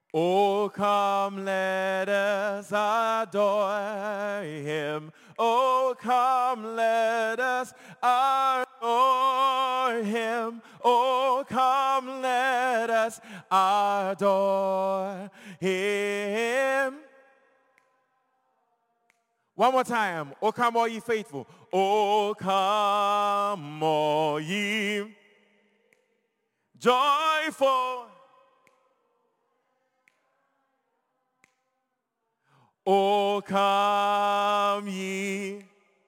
Oh, come, let us adore him. Oh, come, let us adore him. Oh, come, let us adore him. One more time. Oh, come, all ye faithful. Oh, come, all ye joyful. Oh, come ye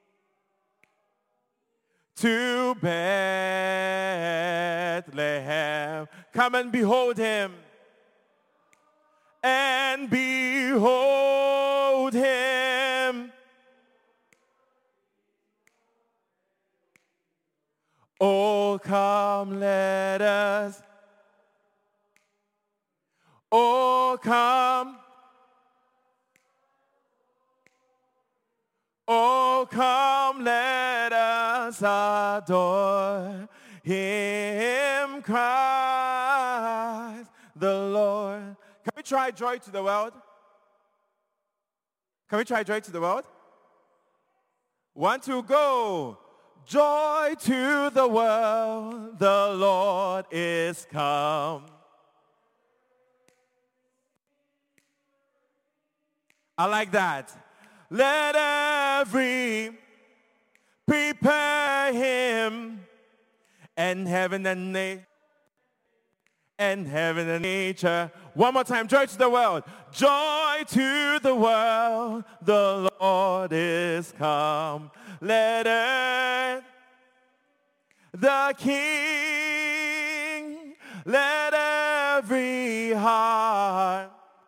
to Bethlehem. Come and behold him. And behold him. Oh, come, let us. Oh, come. Oh, come, let us adore him, Christ the Lord. Can we try joy to the world? Can we try joy to the world? 1, 2, go. Joy to the world, the Lord is come. I like that. Let every prepare him, and heaven and nature. One more time, joy to the world. Joy to the world, the Lord is come. Let earth, the King, let every heart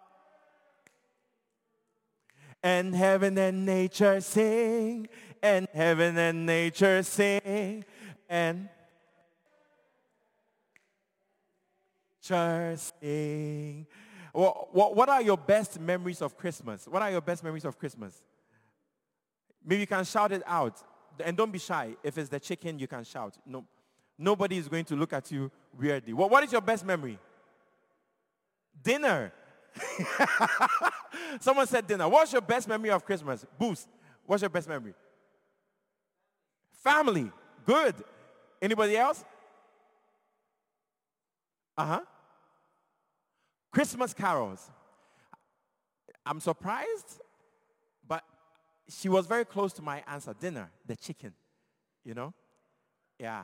and heaven and nature sing, and heaven and nature sing, and nature sing. What are your best memories of Christmas? What are your best memories of Christmas? Maybe you can shout it out. And don't be shy. If it's the chicken, you can shout. No, nobody is going to look at you weirdly. What is your best memory? Dinner. Someone said dinner. What's your best memory of Christmas? Boost. What's your best memory? Family. Good. Anybody else? Christmas carols. I'm surprised, but she was very close to my answer. Dinner, the chicken, you know? Yeah.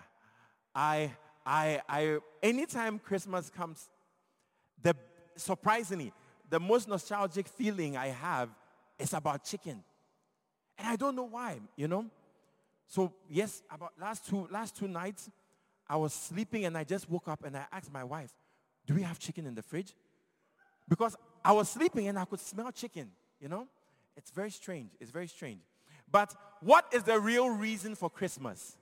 Anytime Christmas comes, surprisingly, the most nostalgic feeling I have is about chicken. And I don't know why, you know? So, yes, about last two nights, I was sleeping and I just woke up and I asked my wife, do we have chicken in the fridge? Because I was sleeping and I could smell chicken, you know? It's very strange. It's very strange. But what is the real reason for Christmas?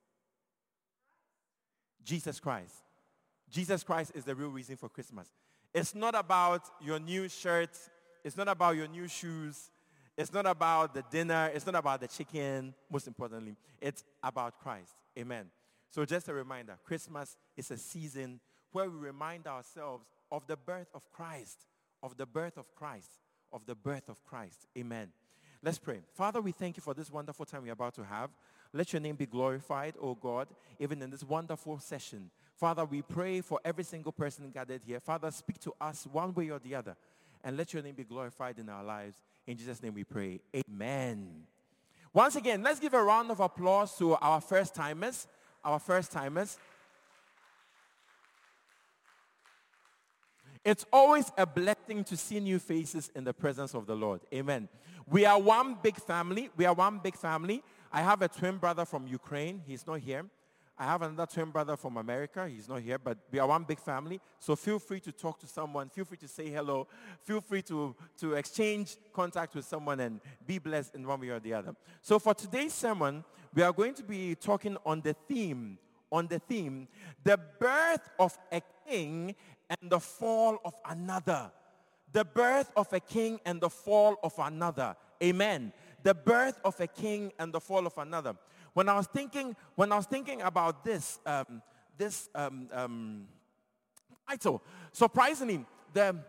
Jesus Christ. Jesus Christ is the real reason for Christmas. It's not about your new shirt. It's not about your new shoes. It's not about the dinner. It's not about the chicken, most importantly. It's about Christ. Amen. So just a reminder, Christmas is a season where we remind ourselves of the birth of Christ, of the birth of Christ, of the birth of Christ. Amen. Let's pray. Father, we thank you for this wonderful time we're about to have. Let your name be glorified, oh God, even in this wonderful session. Father, we pray for every single person gathered here. Father, speak to us one way or the other, and let your name be glorified in our lives. In Jesus' name we pray. Amen. Once again, let's give a round of applause to our first-timers. Our first-timers. It's always a blessing to see new faces in the presence of the Lord. Amen. We are one big family. We are one big family. I have a twin brother from Ukraine. He's not here. I have another twin brother from America. He's not here, but we are one big family. So feel free to talk to someone. Feel free to say hello. Feel free to exchange contact with someone and be blessed in one way or the other. So for today's sermon, we are going to be talking on the theme, the birth of a king and the fall of another. The birth of a king and the fall of another. Amen. The birth of a king and the fall of another. When I was thinking about this title, surprisingly, the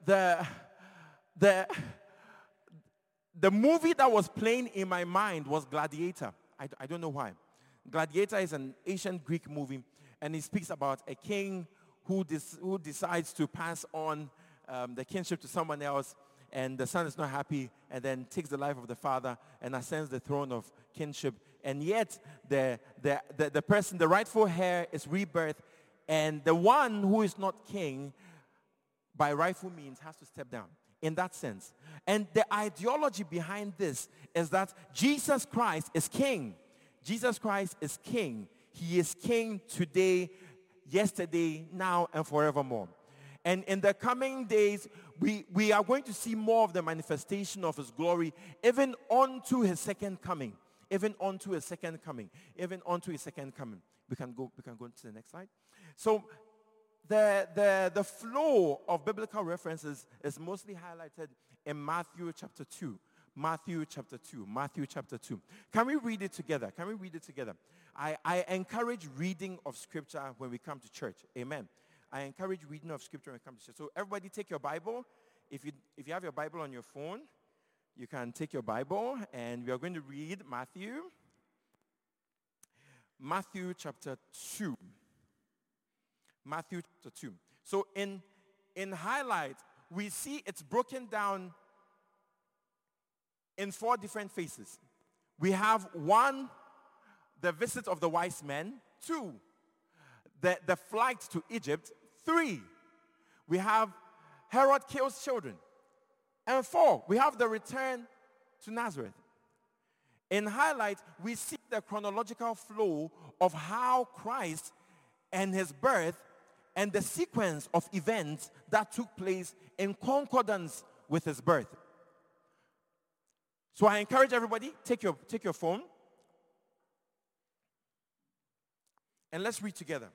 the, the, the movie that was playing in my mind was Gladiator. I don't know why. Gladiator is an ancient Greek movie, and it speaks about a king who decides to pass on the kingship to someone else, and the son is not happy, and then takes the life of the father and ascends the throne of kingship. And yet, the person, the rightful heir, is rebirthed, and the one who is not king, by rightful means, has to step down. In that sense. And the ideology behind this is that Jesus Christ is king. Jesus Christ is king. He is king today, yesterday, now, and forevermore. And in the coming days, we are going to see more of the manifestation of his glory, even unto his second coming. Even unto his second coming. Even unto his second coming. We can go to the next slide. So the flow of biblical references is mostly highlighted in Matthew chapter 2. Matthew chapter 2. Matthew chapter 2. Can we read it together? Can we read it together? I encourage reading of scripture when we come to church. Amen. I encourage reading of scripture when we come to church. So everybody take your Bible. If you have your Bible on your phone, you can take your Bible, and we are going to read Matthew. Matthew chapter 2. Matthew chapter 2. So in highlight, we see it's broken down in 4 different phases. We have 1, the visit of the wise men. 2, the flight to Egypt. 3, we have Herod kills children. And 4, we have the return to Nazareth. In highlight, we see the chronological flow of how Christ and his birth and the sequence of events that took place in concordance with his birth. So I encourage everybody, take your phone, and let's read together.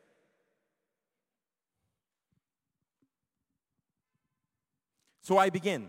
So I begin.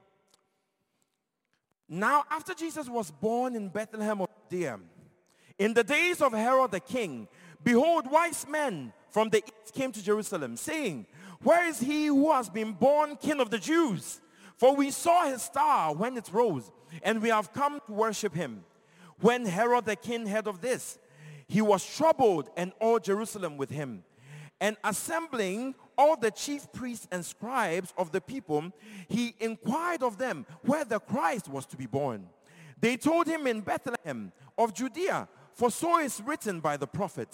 Now, after Jesus was born in Bethlehem of Judea, in the days of Herod the king, behold, wise men from the east came to Jerusalem, saying, where is he who has been born King of the Jews? For we saw his star when it rose, and we have come to worship him. When Herod the king heard of this, he was troubled, and all Jerusalem with him. And assembling all the chief priests and scribes of the people, he inquired of them where the Christ was to be born. They told him, in Bethlehem of Judea, for so is written by the prophet.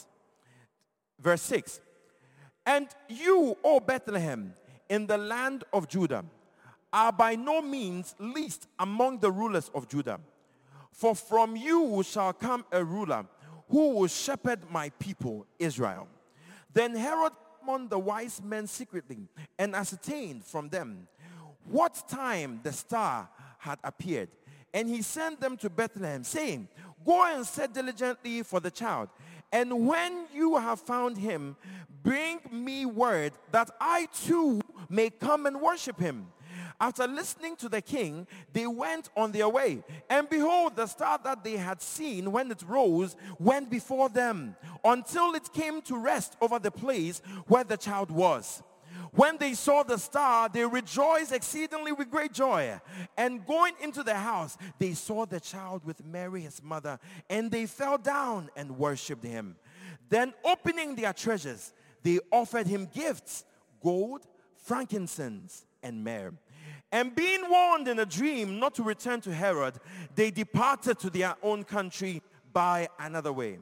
Verse 6, and you, O Bethlehem, in the land of Judah, are by no means least among the rulers of Judah. For from you shall come a ruler who will shepherd my people, Israel. Then Herod summoned the wise men secretly and ascertained from them what time the star had appeared. And he sent them to Bethlehem, saying, go and search diligently for the child. And when you have found him, bring me word that I too may come and worship him. After listening to the king, they went on their way. And behold, the star that they had seen when it rose went before them until it came to rest over the place where the child was. When they saw the star, they rejoiced exceedingly with great joy. And going into the house, they saw the child with Mary his mother, and they fell down and worshipped him. Then opening their treasures, they offered him gifts, gold, frankincense, and myrrh. And being warned in a dream not to return to Herod, they departed to their own country by another way.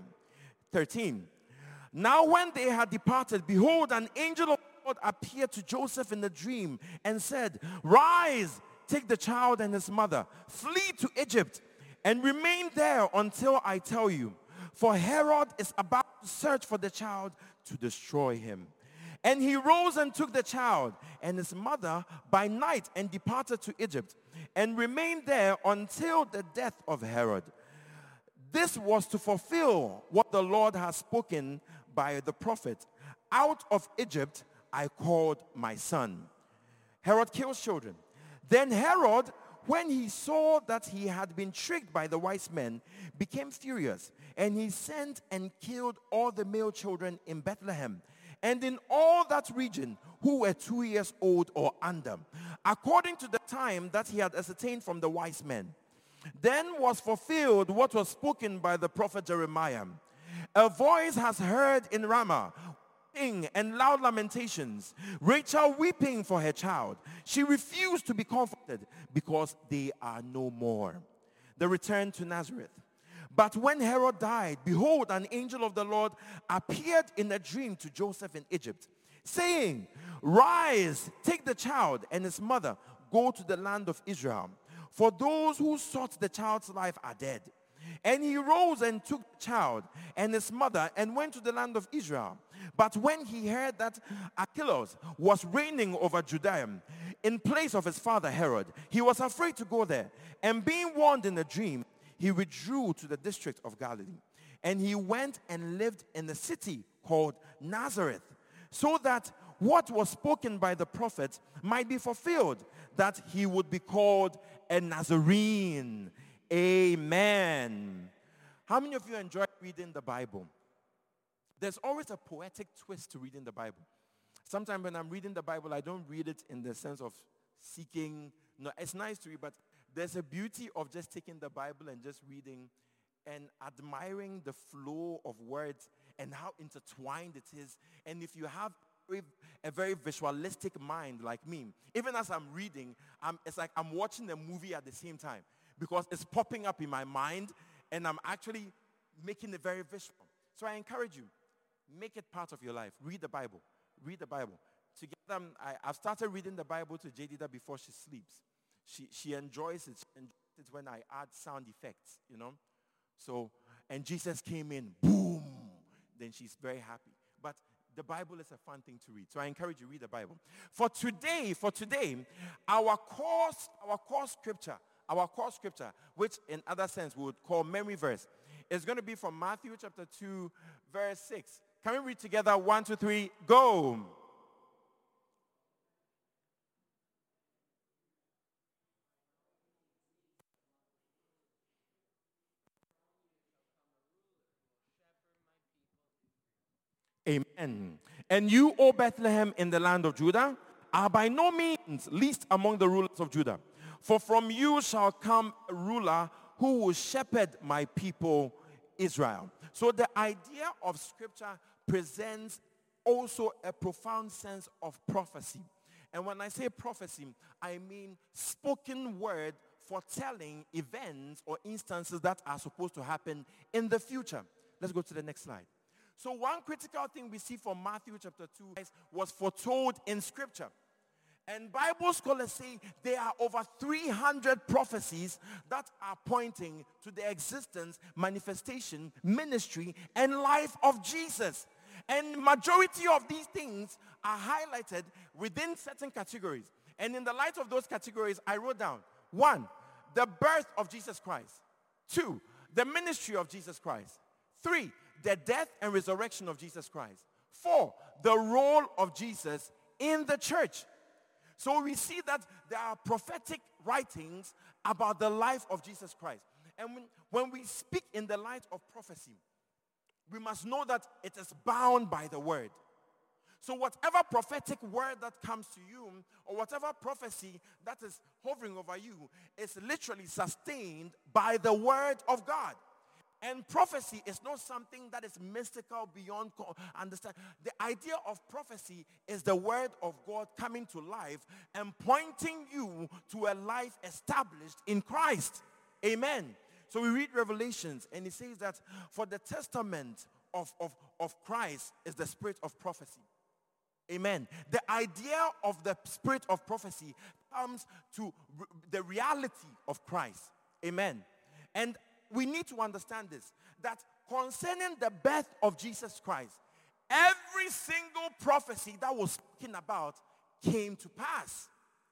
13. Now when they had departed, behold, an angel of God appeared to Joseph in a dream and said, rise, take the child and his mother, flee to Egypt, and remain there until I tell you. For Herod is about to search for the child to destroy him. And he rose and took the child and his mother by night and departed to Egypt and remained there until the death of Herod. This was to fulfill what the Lord has spoken by the prophet. Out of Egypt I called my son. Herod kills children. Then Herod, when he saw that he had been tricked by the wise men, became furious. And he sent and killed all the male children in Bethlehem and in all that region who were 2 years old or under, according to the time that he had ascertained from the wise men. Then was fulfilled what was spoken by the prophet Jeremiah. A voice has heard in Ramah, weeping and loud lamentations, Rachel weeping for her child. She refused to be comforted because they are no more. The return to Nazareth. But when Herod died, behold, an angel of the Lord appeared in a dream to Joseph in Egypt, saying, rise, take the child and his mother, go to the land of Israel. For those who sought the child's life are dead. And he rose and took the child and his mother and went to the land of Israel. But when he heard that Archelaus was reigning over Judea in place of his father Herod, he was afraid to go there. And being warned in a dream, he withdrew to the district of Galilee. And he went and lived in a city called Nazareth, so that what was spoken by the prophet might be fulfilled, that he would be called a Nazarene. Amen. How many of you enjoy reading the Bible? There's always a poetic twist to reading the Bible. Sometimes when I'm reading the Bible, I don't read it in the sense of seeking. No, it's nice to read, but there's a beauty of just taking the Bible and just reading and admiring the flow of words and how intertwined it is. And if you have a very visualistic mind like me, even as I'm reading, it's like I'm watching a movie at the same time, because it's popping up in my mind and I'm actually making it very visual. So I encourage you, make it part of your life. Read the Bible. Read the Bible. Together, I've started reading the Bible to Jadida before she sleeps. She enjoys it. She enjoys it when I add sound effects, So, and Jesus came in, boom, then she's very happy. But the Bible is a fun thing to read. So I encourage you, read the Bible. For today, our core scripture, which in other sense we would call memory verse, is going to be from Matthew chapter 2, verse 6. Can we read together? 1, 2, 3, go. Amen. And you, O Bethlehem, in the land of Judah, are by no means least among the rulers of Judah. For from you shall come a ruler who will shepherd my people Israel. So the idea of Scripture presents also a profound sense of prophecy. And when I say prophecy, I mean spoken word foretelling events or instances that are supposed to happen in the future. Let's go to the next slide. So one critical thing we see from Matthew chapter 2 was foretold in Scripture. And Bible scholars say there are over 300 prophecies that are pointing to the existence, manifestation, ministry, and life of Jesus. And majority of these things are highlighted within certain categories. And in the light of those categories, I wrote down: 1, the birth of Jesus Christ. 2, the ministry of Jesus Christ. 3, the death and resurrection of Jesus Christ. 4, the role of Jesus in the church. So we see that there are prophetic writings about the life of Jesus Christ. And when we speak in the light of prophecy, we must know that it is bound by the word. So whatever prophetic word that comes to you, or whatever prophecy that is hovering over you, is literally sustained by the word of God. And prophecy is not something that is mystical beyond understanding. The idea of prophecy is the word of God coming to life and pointing you to a life established in Christ. Amen. So we read Revelations, and it says that for the testament of Christ is the spirit of prophecy. Amen. The idea of the spirit of prophecy comes to the reality of Christ. Amen. And we need to understand this, that concerning the birth of Jesus Christ, every single prophecy that was spoken about came to pass.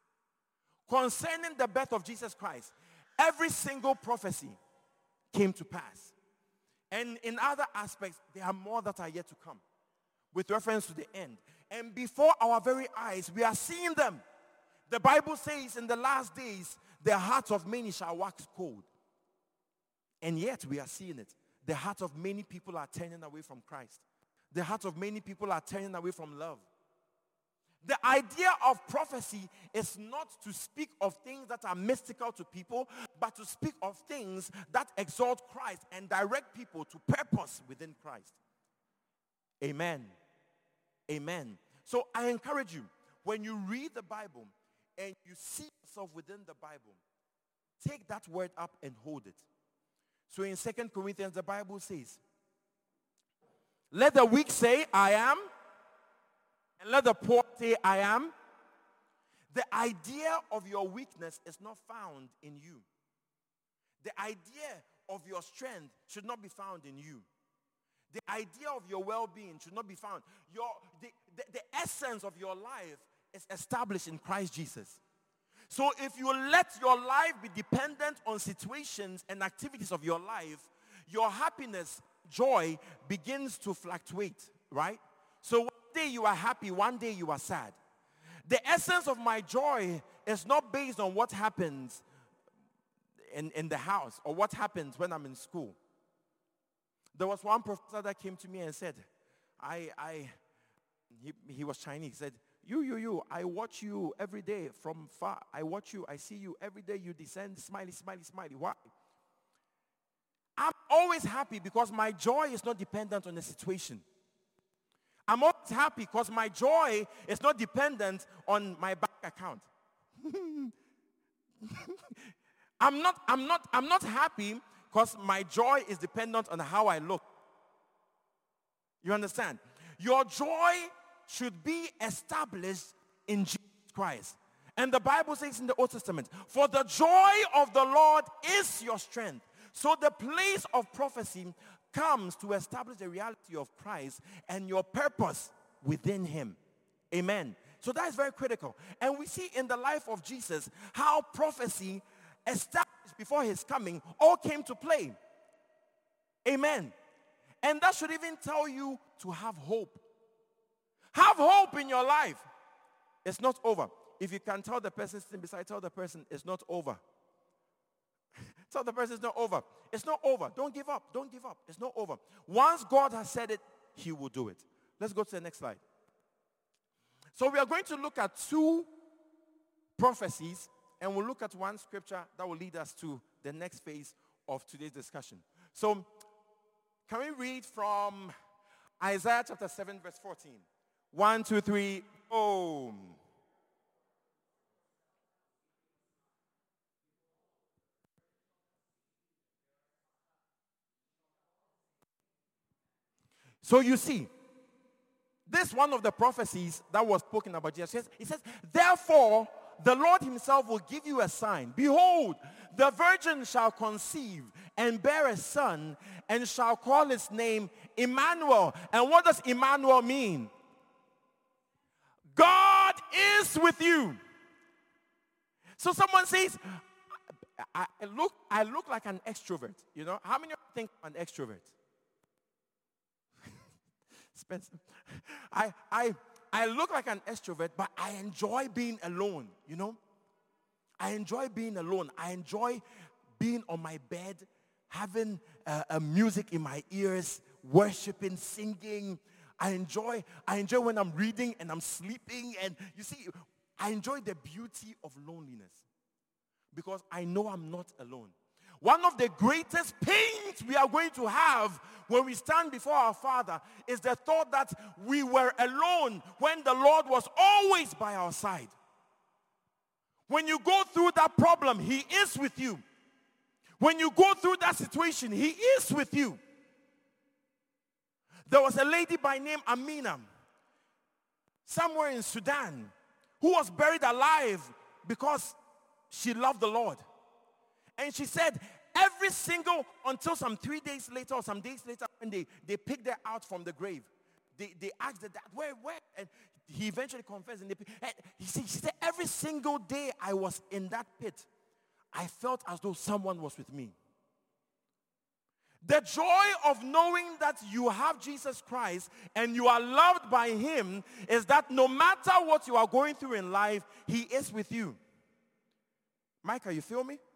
Concerning the birth of Jesus Christ, every single prophecy came to pass. And in other aspects, there are more that are yet to come with reference to the end. And before our very eyes, we are seeing them. The Bible says in the last days, the hearts of many shall wax cold. And yet we are seeing it. The hearts of many people are turning away from Christ. The hearts of many people are turning away from love. The idea of prophecy is not to speak of things that are mystical to people, but to speak of things that exalt Christ and direct people to purpose within Christ. Amen. Amen. So I encourage you, when you read the Bible and you see yourself within the Bible, take that word up and hold it. So in 2 Corinthians, the Bible says, let the weak say, I am, and let the poor say, I am. The idea of your weakness is not found in you. The idea of your strength should not be found in you. The idea of your well-being should not be found. The essence of your life is established in Christ Jesus. So if you let your life be dependent on situations and activities of your life, your happiness, joy begins to fluctuate, right? So one day you are happy, one day you are sad. The essence of my joy is not based on what happens in the house or what happens when I'm in school. There was one professor that came to me and said, he was Chinese. He said, you, I watch you every day from far. I watch you, I see you every day. You descend, smiley, smiley, smiley. Why? I'm always happy because my joy is not dependent on the situation. I'm always happy because my joy is not dependent on my bank account. I'm not happy because my joy is dependent on how I look. You understand? Your joy should be established in Jesus Christ. And the Bible says in the Old Testament, for the joy of the Lord is your strength. So the place of prophecy comes to establish the reality of Christ and your purpose within him. Amen. So that is very critical. And we see in the life of Jesus how prophecy established before his coming all came to play. Amen. And that should even tell you to have hope. Have hope in your life. It's not over. If you can tell the person sitting beside, tell the person it's not over. Tell the person it's not over. It's not over. Don't give up. Don't give up. It's not over. Once God has said it, he will do it. Let's go to the next slide. So we are going to look at two prophecies, and we'll look at one scripture that will lead us to the next phase of today's discussion. So can we read from Isaiah chapter 7 verse 14? 1, 2, 3, boom. So you see, this one of the prophecies that was spoken about Jesus. He says, therefore, the Lord himself will give you a sign. Behold, the virgin shall conceive and bear a son and shall call his name Emmanuel. And what does Emmanuel mean? God is with you. So someone says, I look like an extrovert. You know, how many of you think I'm an extrovert? Spencer. I look like an extrovert, but I enjoy being alone, you know. I enjoy being alone. I enjoy being on my bed, having music in my ears, worshiping, singing. I enjoy when I'm reading and I'm sleeping. And you see, I enjoy the beauty of loneliness because I know I'm not alone. One of the greatest pains we are going to have when we stand before our Father is the thought that we were alone when the Lord was always by our side. When you go through that problem, he is with you. When you go through that situation, he is with you. There was a lady by name Amina, somewhere in Sudan, who was buried alive because she loved the Lord. And she said, until some 3 days later or some days later, when they picked her out from the grave, they asked her, where? And he eventually confessed. And she said, every single day I was in that pit, I felt as though someone was with me. The joy of knowing that you have Jesus Christ and you are loved by him is that no matter what you are going through in life, he is with you. Micah, you feel me?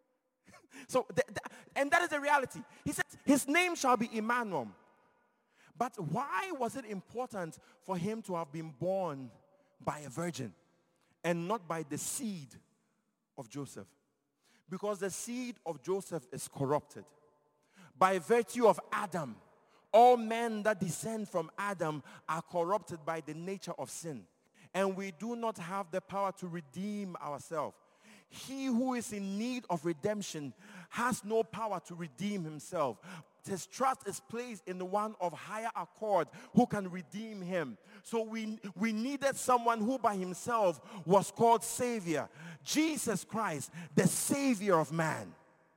So, and that is the reality. He says, his name shall be Emmanuel. But why was it important for him to have been born by a virgin and not by the seed of Joseph? Because the seed of Joseph is corrupted. By virtue of Adam, all men that descend from Adam are corrupted by the nature of sin. And we do not have the power to redeem ourselves. He who is in need of redemption has no power to redeem himself. His trust is placed in the one of higher accord who can redeem him. So we needed someone who by himself was called Savior. Jesus Christ, the Savior of man.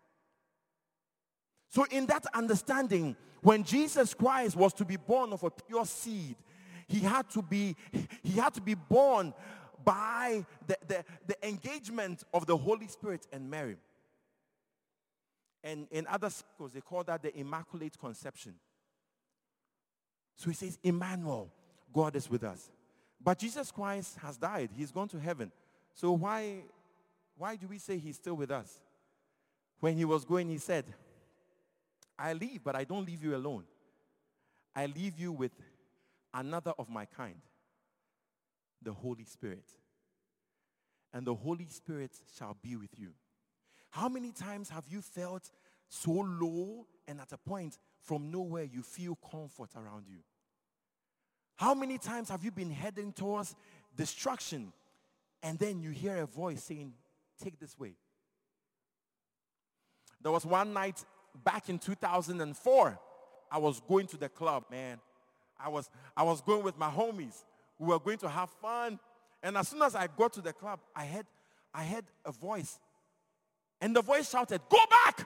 So in that understanding, when Jesus Christ was to be born of a pure seed, he had to be born by the engagement of the Holy Spirit and Mary. And in other circles, they call that the Immaculate Conception. So he says, Emmanuel, God is with us. But Jesus Christ has died. He's gone to heaven. So why do we say he's still with us? When he was going, he said, I leave, but I don't leave you alone. I leave you with another of my kind, the Holy Spirit. And the Holy Spirit shall be with you. How many times have you felt so low and at a point from nowhere you feel comfort around you? How many times have you been heading towards destruction and then you hear a voice saying, take this way? There was one night back in 2004, I was going to the club, man. I was going with my homies. We were going to have fun. And as soon as I got to the club, I heard a voice. And the voice shouted, go back!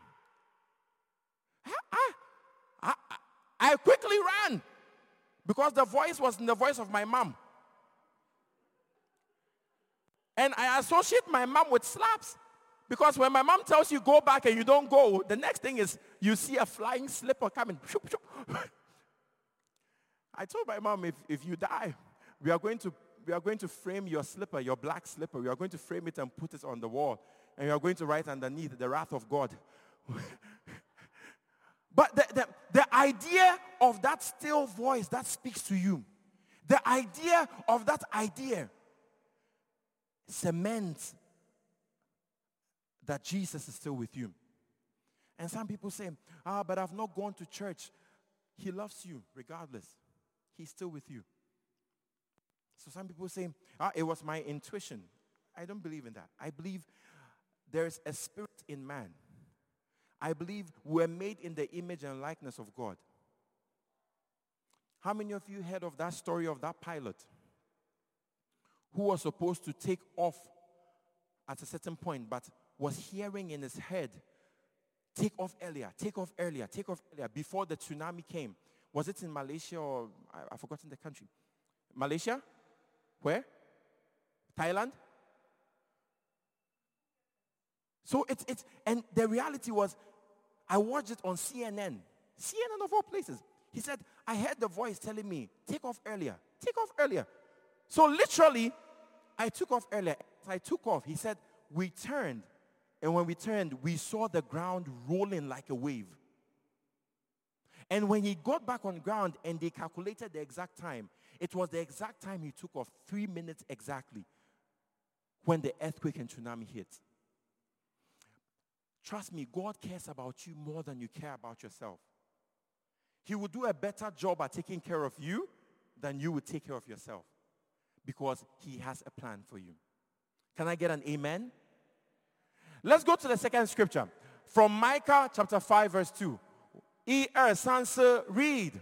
I quickly ran because the voice was the voice of my mom. And I associate my mom with slaps. Because when my mom tells you go back and you don't go, the next thing is you see a flying slipper coming. I told my mom, if you die, we are going to frame your slipper, your black slipper. We are going to frame it and put it on the wall. And we are going to write underneath the wrath of God. But the idea of that still voice that speaks to you, the idea of that idea cements that Jesus is still with you. And some people say, but I've not gone to church. He loves you regardless. He's still with you. So some people say, it was my intuition. I don't believe in that. I believe there is a spirit in man. I believe we're made in the image and likeness of God. How many of you heard of that story of that pilot who was supposed to take off at a certain point, but was hearing in his head, take off earlier, take off earlier, take off earlier, before the tsunami came? Was it in Malaysia or, I've forgotten the country. Malaysia? Where? Thailand? So and the reality was, I watched it on CNN. CNN of all places. He said, I heard the voice telling me, take off earlier, take off earlier. So literally, I took off earlier. As I took off, he said, we turned. And when we turned, we saw the ground rolling like a wave. And when he got back on ground and they calculated the exact time, it was the exact time he took off, 3 minutes exactly, when the earthquake and tsunami hit. Trust me, God cares about you more than you care about yourself. He will do a better job at taking care of you than you would take care of yourself, because he has a plan for you. Can I get an amen? Let's go to the second scripture. From Micah chapter 5 verse 2. Sansa, read.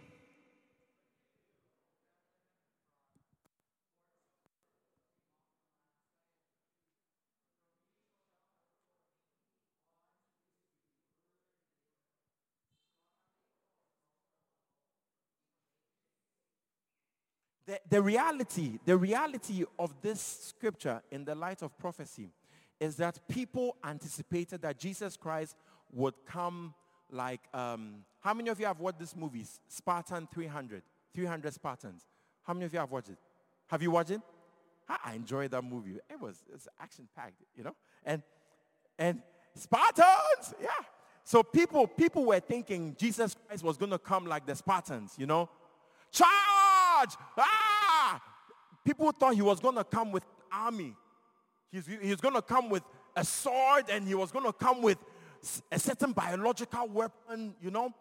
The reality of this scripture in the light of prophecy is that people anticipated that Jesus Christ would come like, how many of you have watched this movie, Spartan 300 Spartans? How many of you have watched it? Have you watched it? I enjoyed that movie. It's action-packed, you know? And Spartans, yeah. So people were thinking Jesus Christ was going to come like the Spartans, Charge! Ah! People thought he was going to come with an army. He was going to come with a sword, and he was going to come with a certain biological weapon,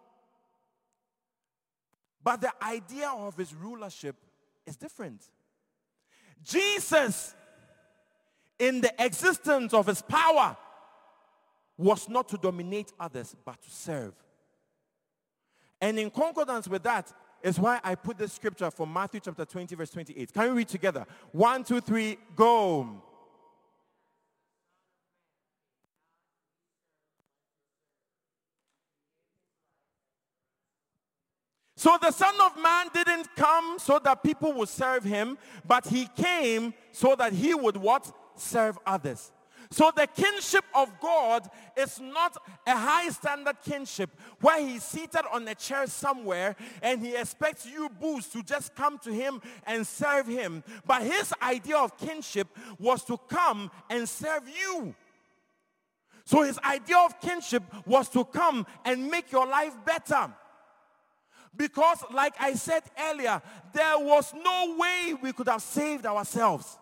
But the idea of his rulership is different. Jesus, in the existence of his power, was not to dominate others, but to serve. And in concordance with that is why I put this scripture from Matthew chapter 20, verse 28. Can we read together? 1, 2, 3, go. So the Son of Man didn't come so that people would serve him, but he came so that he would what? Serve others. So the kinship of God is not a high standard kinship where he's seated on a chair somewhere and he expects you boos to just come to him and serve him. But his idea of kinship was to come and serve you. So his idea of kinship was to come and make your life better. Because, like I said earlier, there was no way we could have saved ourselves.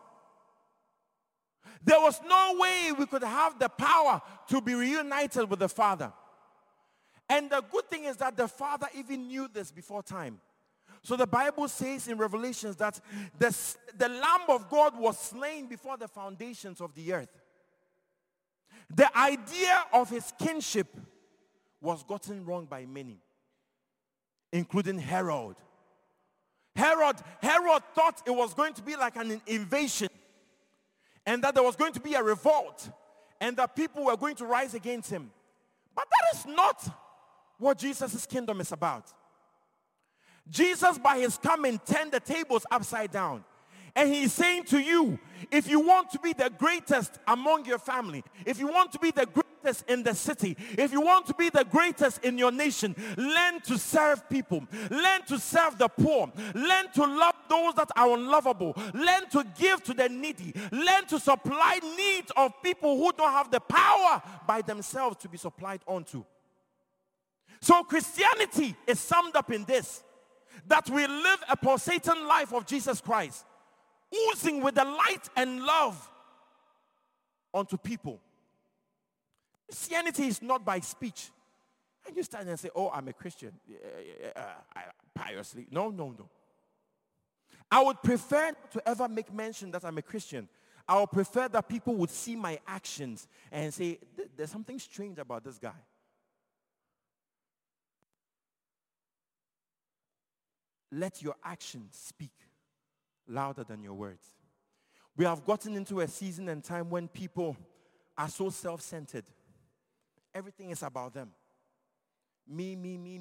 There was no way we could have the power to be reunited with the Father. And the good thing is that the Father even knew this before time. So the Bible says in Revelations that the Lamb of God was slain before the foundations of the earth. The idea of his kinship was gotten wrong by many, including Herod. Herod thought it was going to be like an invasion, and that there was going to be a revolt, and that people were going to rise against him. But that is not what Jesus' kingdom is about. Jesus, by his coming, turned the tables upside down. And he's saying to you, if you want to be the greatest among your family, if you want to be the greatest in the city, if you want to be the greatest in your nation, learn to serve people. Learn to serve the poor. Learn to love those that are unlovable. Learn to give to the needy. Learn to supply needs of people who don't have the power by themselves to be supplied onto. So Christianity is summed up in this, that we live a pulsating life of Jesus Christ, oozing with the light and love unto people. Christianity is not by speech. And you stand and say, oh, I'm a Christian. Piously. No. I would prefer not to ever make mention that I'm a Christian. I would prefer that people would see my actions and say, there's something strange about this guy. Let your actions speak louder than your words. We have gotten into a season and time when people are so self-centered. Everything is about them. Me.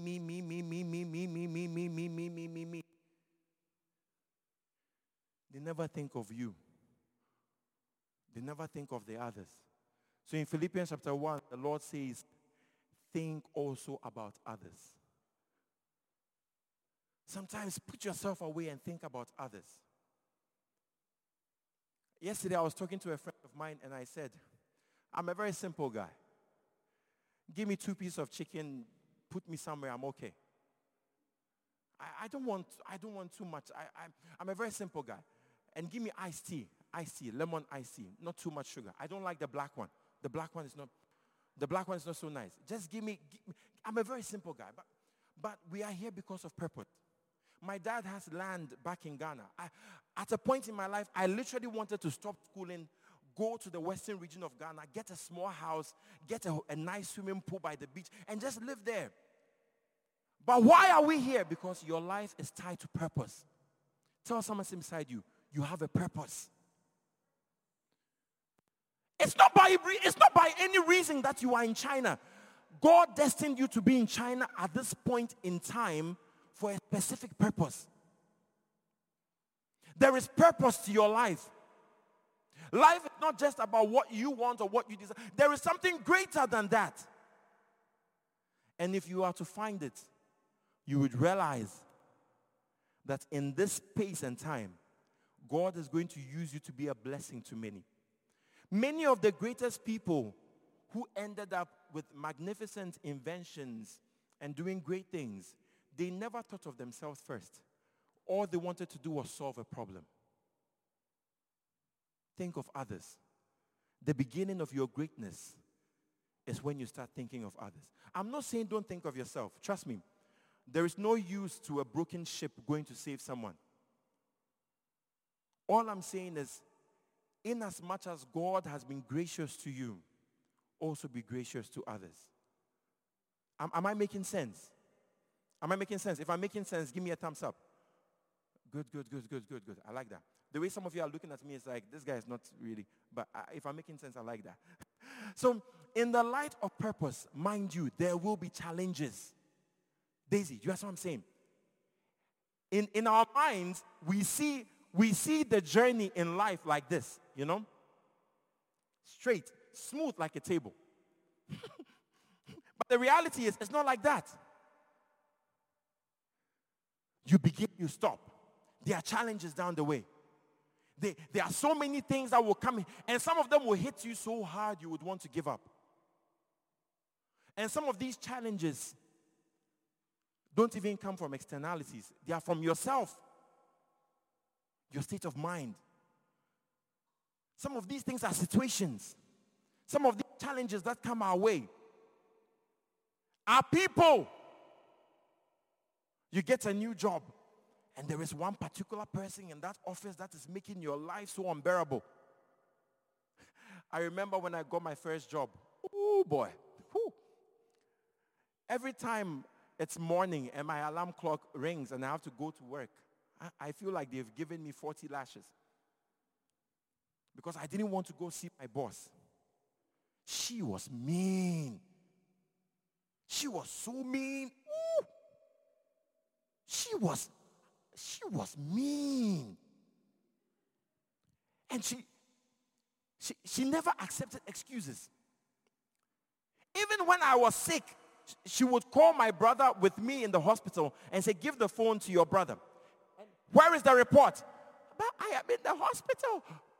They never think of you. They never think of the others. So in Philippians chapter 1, the Lord says, think also about others. Sometimes put yourself away and think about others. Yesterday I was talking to a friend of mine and I said, I'm a very simple guy. Give me 2 pieces of chicken, put me somewhere, I'm okay. I don't want too much. I'm a very simple guy. And give me iced tea, lemon iced tea, not too much sugar. I don't like the black one. The black one is not so nice. Just give me I'm a very simple guy. But we are here because of purpose. My dad has land back in Ghana. At a point in my life, I literally wanted to stop schooling, go to the western region of Ghana, get a small house, get a nice swimming pool by the beach, and just live there. But why are we here? Because your life is tied to purpose. Tell someone inside you, you have a purpose. It's not by any reason that you are in China. God destined you to be in China at this point in time for a specific purpose. There is purpose to your life. Life is not just about what you want or what you desire. There is something greater than that. And if you are to find it, you would realize that in this space and time, God is going to use you to be a blessing to many. Many of the greatest people who ended up with magnificent inventions and doing great things, they never thought of themselves first. All they wanted to do was solve a problem. Think of others. The beginning of your greatness is when you start thinking of others. I'm not saying don't think of yourself. Trust me. There is no use to a broken ship going to save someone. All I'm saying is, in as much as God has been gracious to you, also be gracious to others. Am I making sense? Am I making sense? If I'm making sense, give me a thumbs up. Good. I like that. The way some of you are looking at me is like, this guy is not really. But if I'm making sense, I like that. So, in the light of purpose, mind you, there will be challenges. Daisy, you understand what I'm saying? In our minds, we see the journey in life like this, you know? Straight, smooth like a table. But the reality is, it's not like that. You begin, you stop. There are challenges down the way. There are so many things that will come in, and some of them will hit you so hard you would want to give up. And some of these challenges don't even come from externalities. They are from yourself, your state of mind. Some of these things are situations. Some of the challenges that come our way are people. You get a new job, and there is one particular person in that office that is making your life so unbearable. I remember when I got my first job. Oh boy. Whew. Every time it's morning and my alarm clock rings and I have to go to work, I feel like they've given me 40 lashes. Because I didn't want to go see my boss. She was mean. She was so mean. Ooh. She was mean. And she never accepted excuses. Even when I was sick, she would call my brother with me in the hospital and say, give the phone to your brother. And where is the report? But I am in the hospital.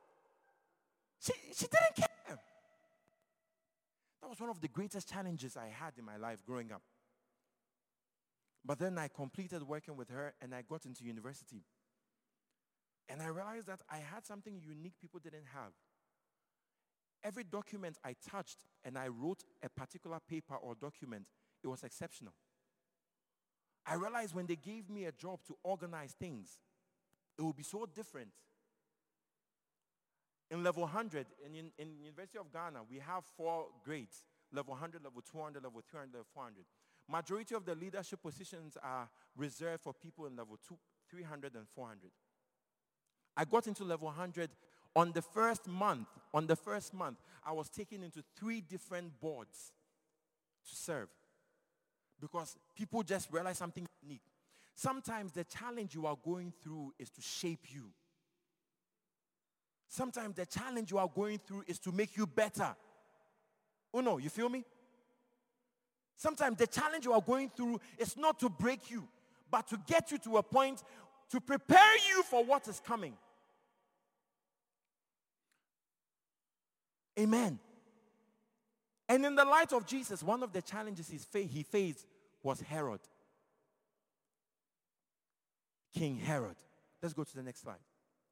She didn't care. That was one of the greatest challenges I had in my life growing up. But then I completed working with her and I got into university. And I realized that I had something unique people didn't have. Every document I touched and I wrote a particular paper or document, it was exceptional. I realized when they gave me a job to organize things, it would be so different. In level 100, in University of Ghana, we have 4 grades. Level 100, level 200, level 300, level 400. Majority of the leadership positions are reserved for people in level 2, 300, and 400. I got into level 100 on the first month. On the first month, I was taken into 3 different boards to serve. Because people just realize something unique. Sometimes the challenge you are going through is to shape you. Sometimes the challenge you are going through is to make you better. Oh no, you feel me? Sometimes the challenge you are going through is not to break you, but to get you to a point to prepare you for what is coming. Amen. And in the light of Jesus, one of the challenges he faced was Herod. King Herod. Let's go to the next slide.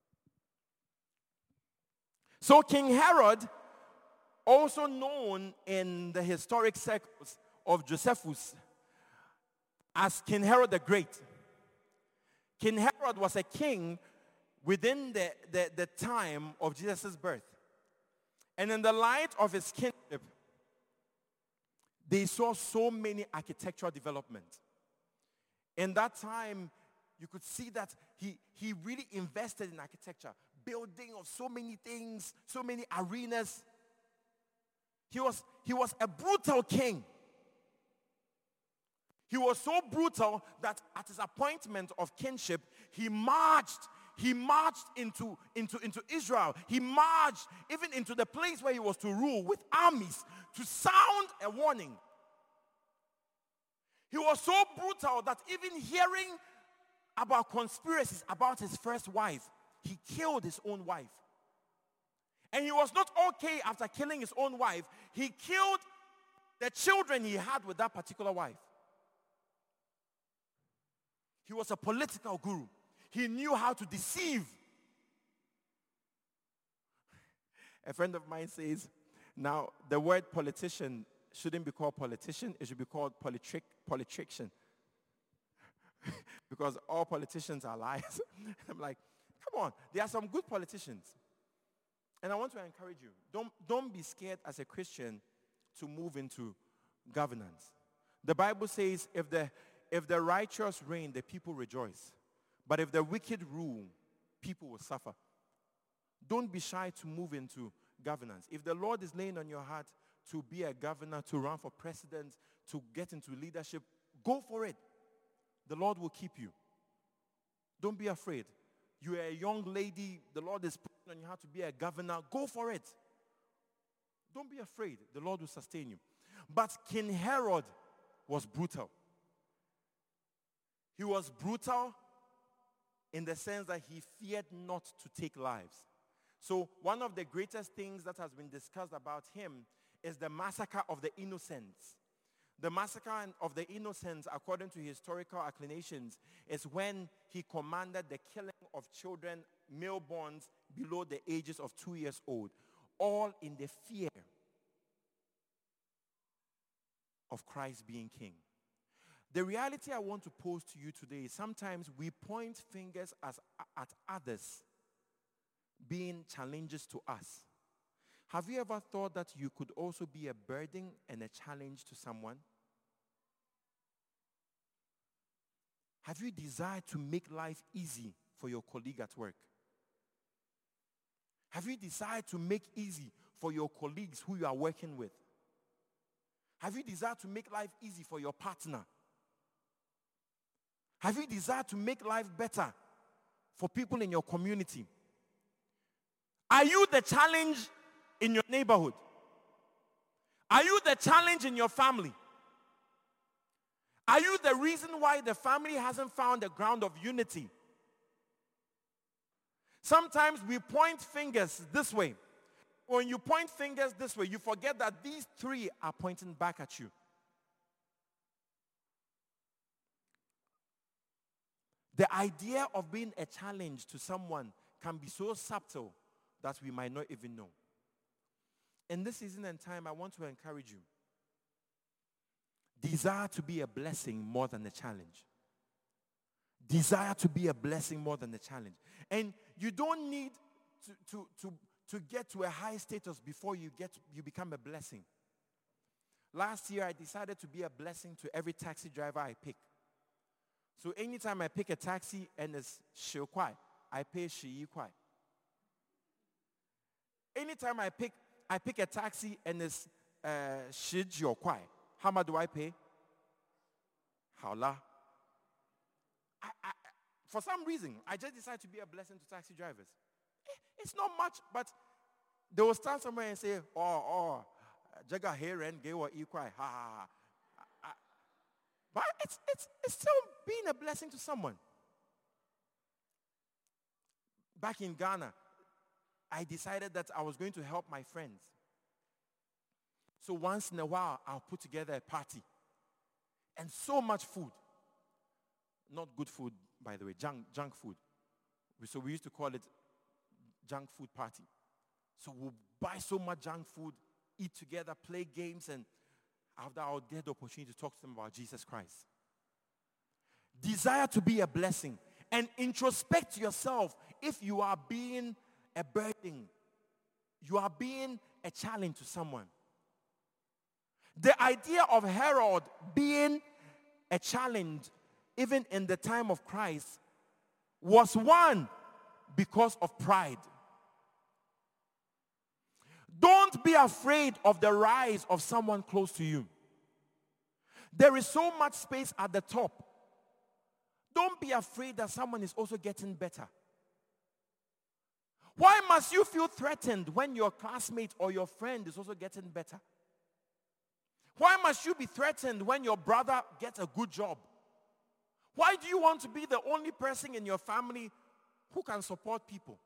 So King Herod, also known in the historic circles of Josephus as King Herod the Great. King Herod was a king within the time of Jesus' birth. And in the light of his kingship, they saw so many architectural development. In that time, you could see that he really invested in architecture, building of so many things, so many arenas. He was a brutal king. He was so brutal that at his appointment of kingship, he marched into Israel. He marched even into the place where he was to rule with armies to sound a warning. He was so brutal that even hearing about conspiracies about his first wife, he killed his own wife. And he was not okay after killing his own wife. He killed the children he had with that particular wife. He was a political guru. He knew how to deceive. A friend of mine says, now the word politician shouldn't be called politician. It should be called politrician. Because all politicians are liars. I'm like, come on. There are some good politicians. And I want to encourage you. Don't be scared as a Christian to move into governance. The Bible says if the righteous reign, the people rejoice. But if the wicked rule, people will suffer. Don't be shy to move into governance. If the Lord is laying on your heart to be a governor, to run for president, to get into leadership, go for it. The Lord will keep you. Don't be afraid. You are a young lady. The Lord is putting on your heart to be a governor. Go for it. Don't be afraid. The Lord will sustain you. But King Herod was brutal. He was brutal in the sense that he feared not to take lives. So one of the greatest things that has been discussed about him is the massacre of the innocents. The massacre of the innocents, according to historical acclamations, is when he commanded the killing of children, maleborns, below the ages of 2 years old, all in the fear of Christ being king. The reality I want to pose to you today is sometimes we point fingers at others being challenges to us. Have you ever thought that you could also be a burden and a challenge to someone? Have you desired to make life easy for your colleague at work? Have you desired to make easy for your colleagues who you are working with? Have you desired to make life easy for your partner? Have you desired to make life better for people in your community? Are you the challenge in your neighborhood? Are you the challenge in your family? Are you the reason why the family hasn't found a ground of unity? Sometimes we point fingers this way. When you point fingers this way, you forget that these three are pointing back at you. The idea of being a challenge to someone can be so subtle that we might not even know. In this season and time, I want to encourage you. Desire to be a blessing more than a challenge. Desire to be a blessing more than a challenge. And you don't need to get to a high status before you become a blessing. Last year, I decided to be a blessing to every taxi driver I pick. So anytime I pick a taxi and it's Shikwai, I pay Shikwai. Anytime I pick a taxi and it's Shijiokwai, how much do I pay? Haola. For some reason, I just decided to be a blessing to taxi drivers. It's not much, but they will start somewhere and say, Jaga here and Gewa Ikwai, ha ha ha. But it's still being a blessing to someone. Back in Ghana, I decided that I was going to help my friends. So once in a while, I'll put together a party. And so much food. Not good food, by the way, junk food. So we used to call it junk food party. So we'll buy so much junk food, eat together, play games, and after I'll get the opportunity to talk to them about Jesus Christ. Desire to be a blessing and introspect yourself if you are being a burden. You are being a challenge to someone. The idea of Herod being a challenge, even in the time of Christ, was one because of pride. Don't be afraid of the rise of someone close to you. There is so much space at the top. Don't be afraid that someone is also getting better. Why must you feel threatened when your classmate or your friend is also getting better? Why must you be threatened when your brother gets a good job? Why do you want to be the only person in your family who can support people?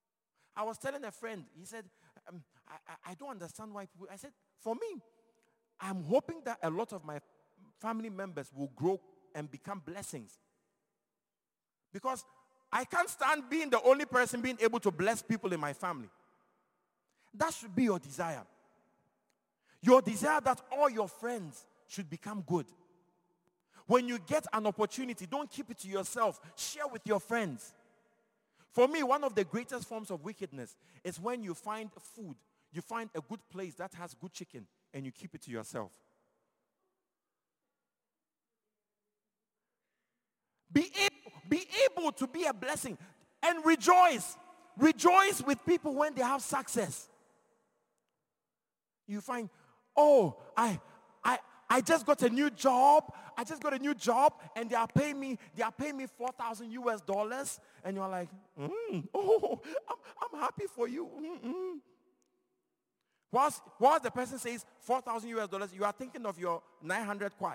I was telling a friend, he said, I don't understand why people, I said, for me, I'm hoping that a lot of my family members will grow and become blessings. Because I can't stand being the only person being able to bless people in my family. That should be your desire. Your desire that all your friends should become good. When you get an opportunity, don't keep it to yourself. Share with your friends. For me, one of the greatest forms of wickedness is when you find food, you find a good place that has good chicken, and you keep it to yourself. Be able to be a blessing and rejoice. Rejoice with people when they have success. You find, oh, I just got a new job. I just got a new job, and they are paying me $4,000, and you're like, I'm happy for you. Whilst the person says $4,000, you are thinking of your 900 kwai.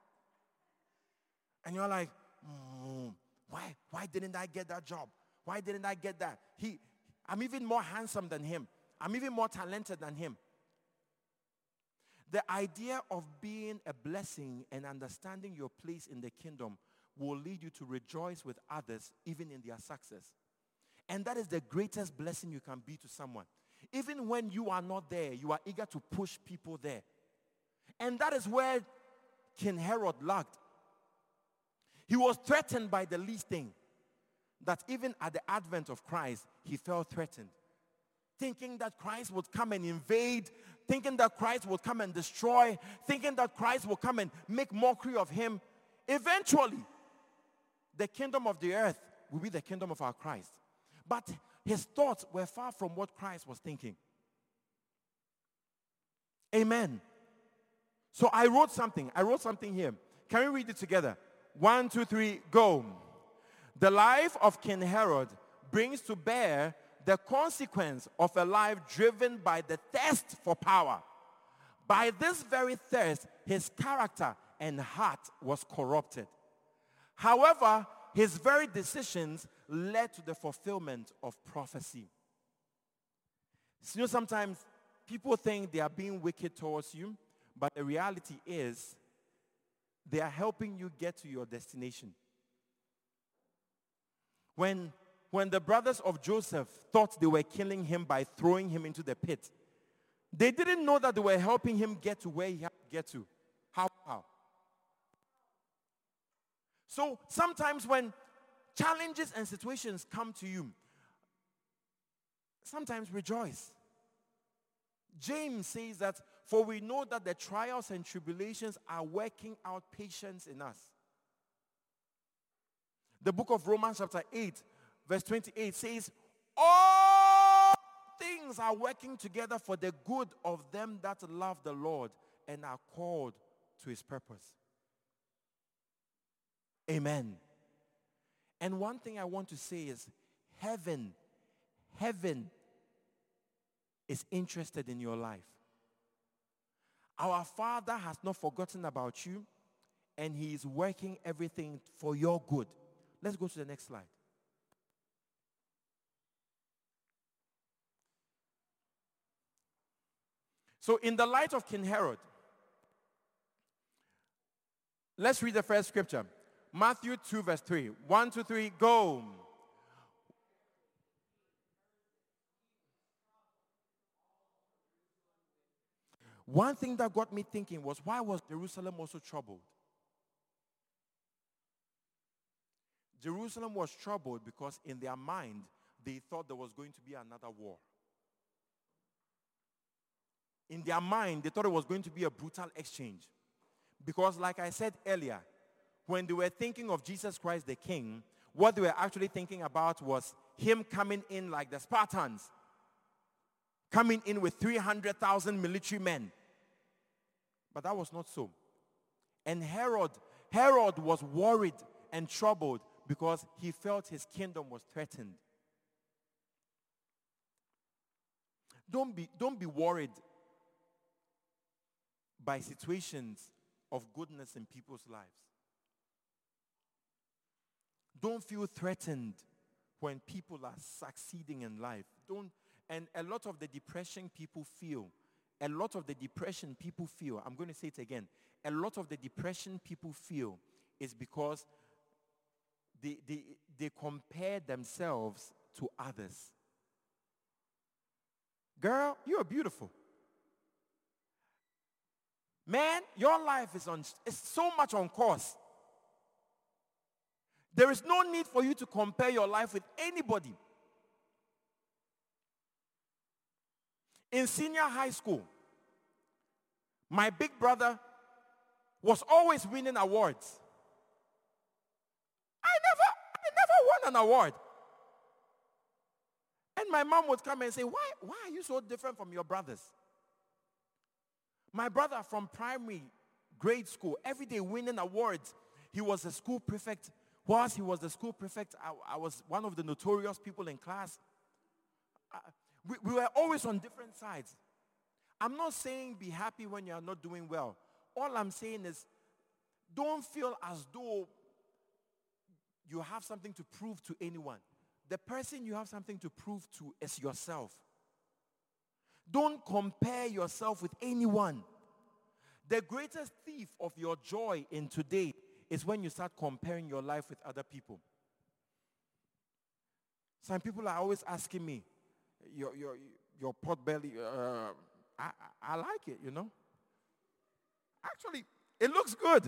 And you're like, why didn't I get that job? Why didn't I get that? I'm even more handsome than him. I'm even more talented than him. The idea of being a blessing and understanding your place in the kingdom will lead you to rejoice with others even in their success. And that is the greatest blessing you can be to someone. Even when you are not there, you are eager to push people there. And that is where King Herod lagged. He was threatened by the least thing. That even at the advent of Christ, he felt threatened. Thinking that Christ would come and invade, thinking that Christ would come and destroy, thinking that Christ will come and make mockery of him. Eventually, the kingdom of the earth will be the kingdom of our Christ. But his thoughts were far from what Christ was thinking. Amen. So I wrote something here. Can we read it together? 1, 2, 3, go. The life of King Herod brings to bear the consequence of a life driven by the thirst for power. By this very thirst, his character and heart was corrupted. However, his very decisions led to the fulfillment of prophecy. So, sometimes people think they are being wicked towards you, but the reality is they are helping you get to your destination. When the brothers of Joseph thought they were killing him by throwing him into the pit, they didn't know that they were helping him get to where he had to get to. How? So sometimes when challenges and situations come to you, sometimes rejoice. James says that, for we know that the trials and tribulations are working out patience in us. The book of Romans chapter 8, verse 28 says, all things are working together for the good of them that love the Lord and are called to his purpose. Amen. And one thing I want to say is, heaven is interested in your life. Our Father has not forgotten about you, and he is working everything for your good. Let's go to the next slide. So in the light of King Herod, let's read the first scripture. Matthew 2 verse 3. 1, 2, 3, go. One thing that got me thinking was, why was Jerusalem also troubled? Jerusalem was troubled because in their mind, they thought there was going to be another war. In their mind, they thought it was going to be a brutal exchange. Because like I said earlier, when they were thinking of Jesus Christ the King, what they were actually thinking about was him coming in like the Spartans, coming in with 300,000 military men. But that was not so. And Herod was worried and troubled because he felt his kingdom was threatened. Don't be worried by situations of goodness in people's lives. Don't feel threatened when people are succeeding in life. And a lot of the depression people feel a lot of the depression people feel, I'm going to say it again, a lot of the depression people feel is because they compare themselves to others. Girl, you are beautiful. Man, your life is so much on course. There is no need for you to compare your life with anybody. In senior high school, my big brother was always winning awards. I never won an award. And my mom would come and say, why are you so different from your brothers? My brother from primary grade school, every day winning awards. He was a school prefect. Whilst he was the school prefect, I was one of the notorious people in class. We were always on different sides. I'm not saying be happy when you are not doing well. All I'm saying is don't feel as though you have something to prove to anyone. The person you have something to prove to is yourself. Don't compare yourself with anyone. The greatest thief of your joy in today is when you start comparing your life with other people. Some people are always asking me, your pot belly, I like it, you know. Actually, it looks good.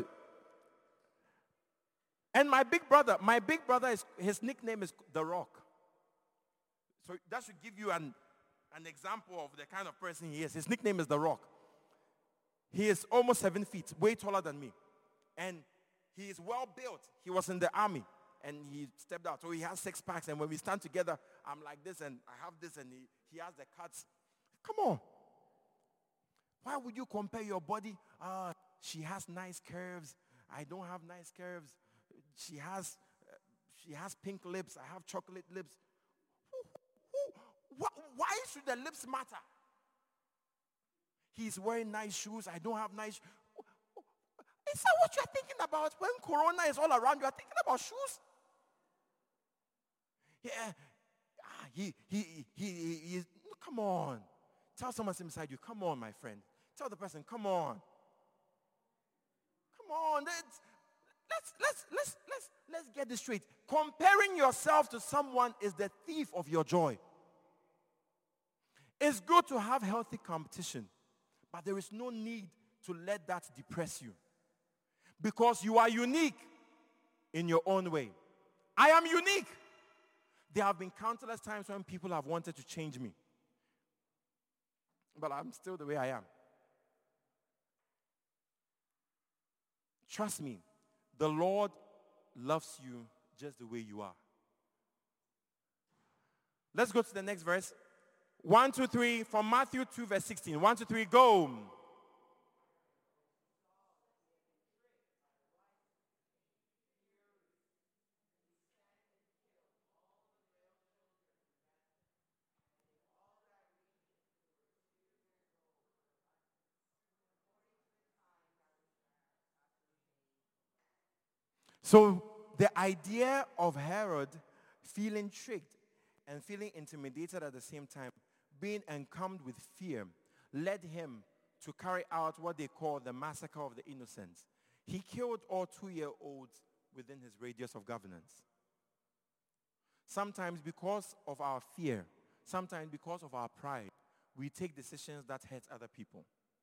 And my big brother, his nickname is The Rock. So that should give you an example of the kind of person he is. His nickname is The Rock. He is almost 7 feet, way taller than me. And he is well built. He was in the army and he stepped out. So he has 6 packs. And when we stand together, I'm like this and I have this and he has the cuts. Come on. Why would you compare your body? She has nice curves. I don't have nice curves. She has pink lips. I have chocolate lips. Why should the lips matter? He's wearing nice shoes. I don't have nice. Is that what you're thinking about? When Corona is all around, you're thinking about shoes? Yeah. He come on. Tell someone beside you, come on, my friend. Tell the person, come on. Come on. Let's get this straight. Comparing yourself to someone is the thief of your joy. It's good to have healthy competition, but there is no need to let that depress you. Because you are unique in your own way. I am unique. There have been countless times when people have wanted to change me. But I'm still the way I am. Trust me, the Lord loves you just the way you are. Let's go to the next verse. 1, 2, 3, from Matthew 2, verse 16. 1, 2, 3, go. So the idea of Herod feeling tricked and feeling intimidated at the same time, being encompassed with fear, led him to carry out what they call the massacre of the innocents. He killed all 2-year-olds within his radius of governance. Sometimes because of our fear, sometimes because of our pride, we take decisions that hurt other people.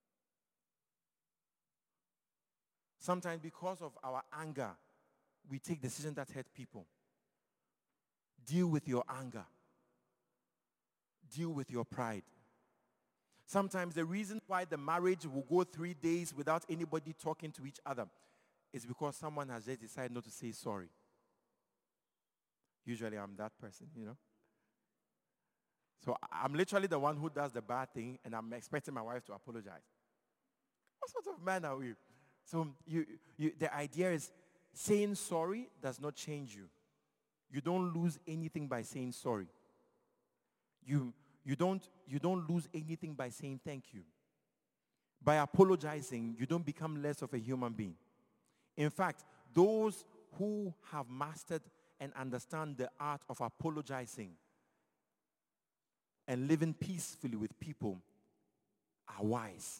Sometimes because of our anger, we take decisions that hurt people. Deal with your anger. Deal with your pride. Sometimes the reason why the marriage will go 3 days without anybody talking to each other is because someone has just decided not to say sorry. Usually I'm that person, you know. So I'm literally the one who does the bad thing and I'm expecting my wife to apologize. What sort of man are we? So the idea is saying sorry does not change you. You don't lose anything by saying sorry. You don't lose anything by saying thank you. By apologizing, you don't become less of a human being. In fact, those who have mastered and understand the art of apologizing and living peacefully with people are wise.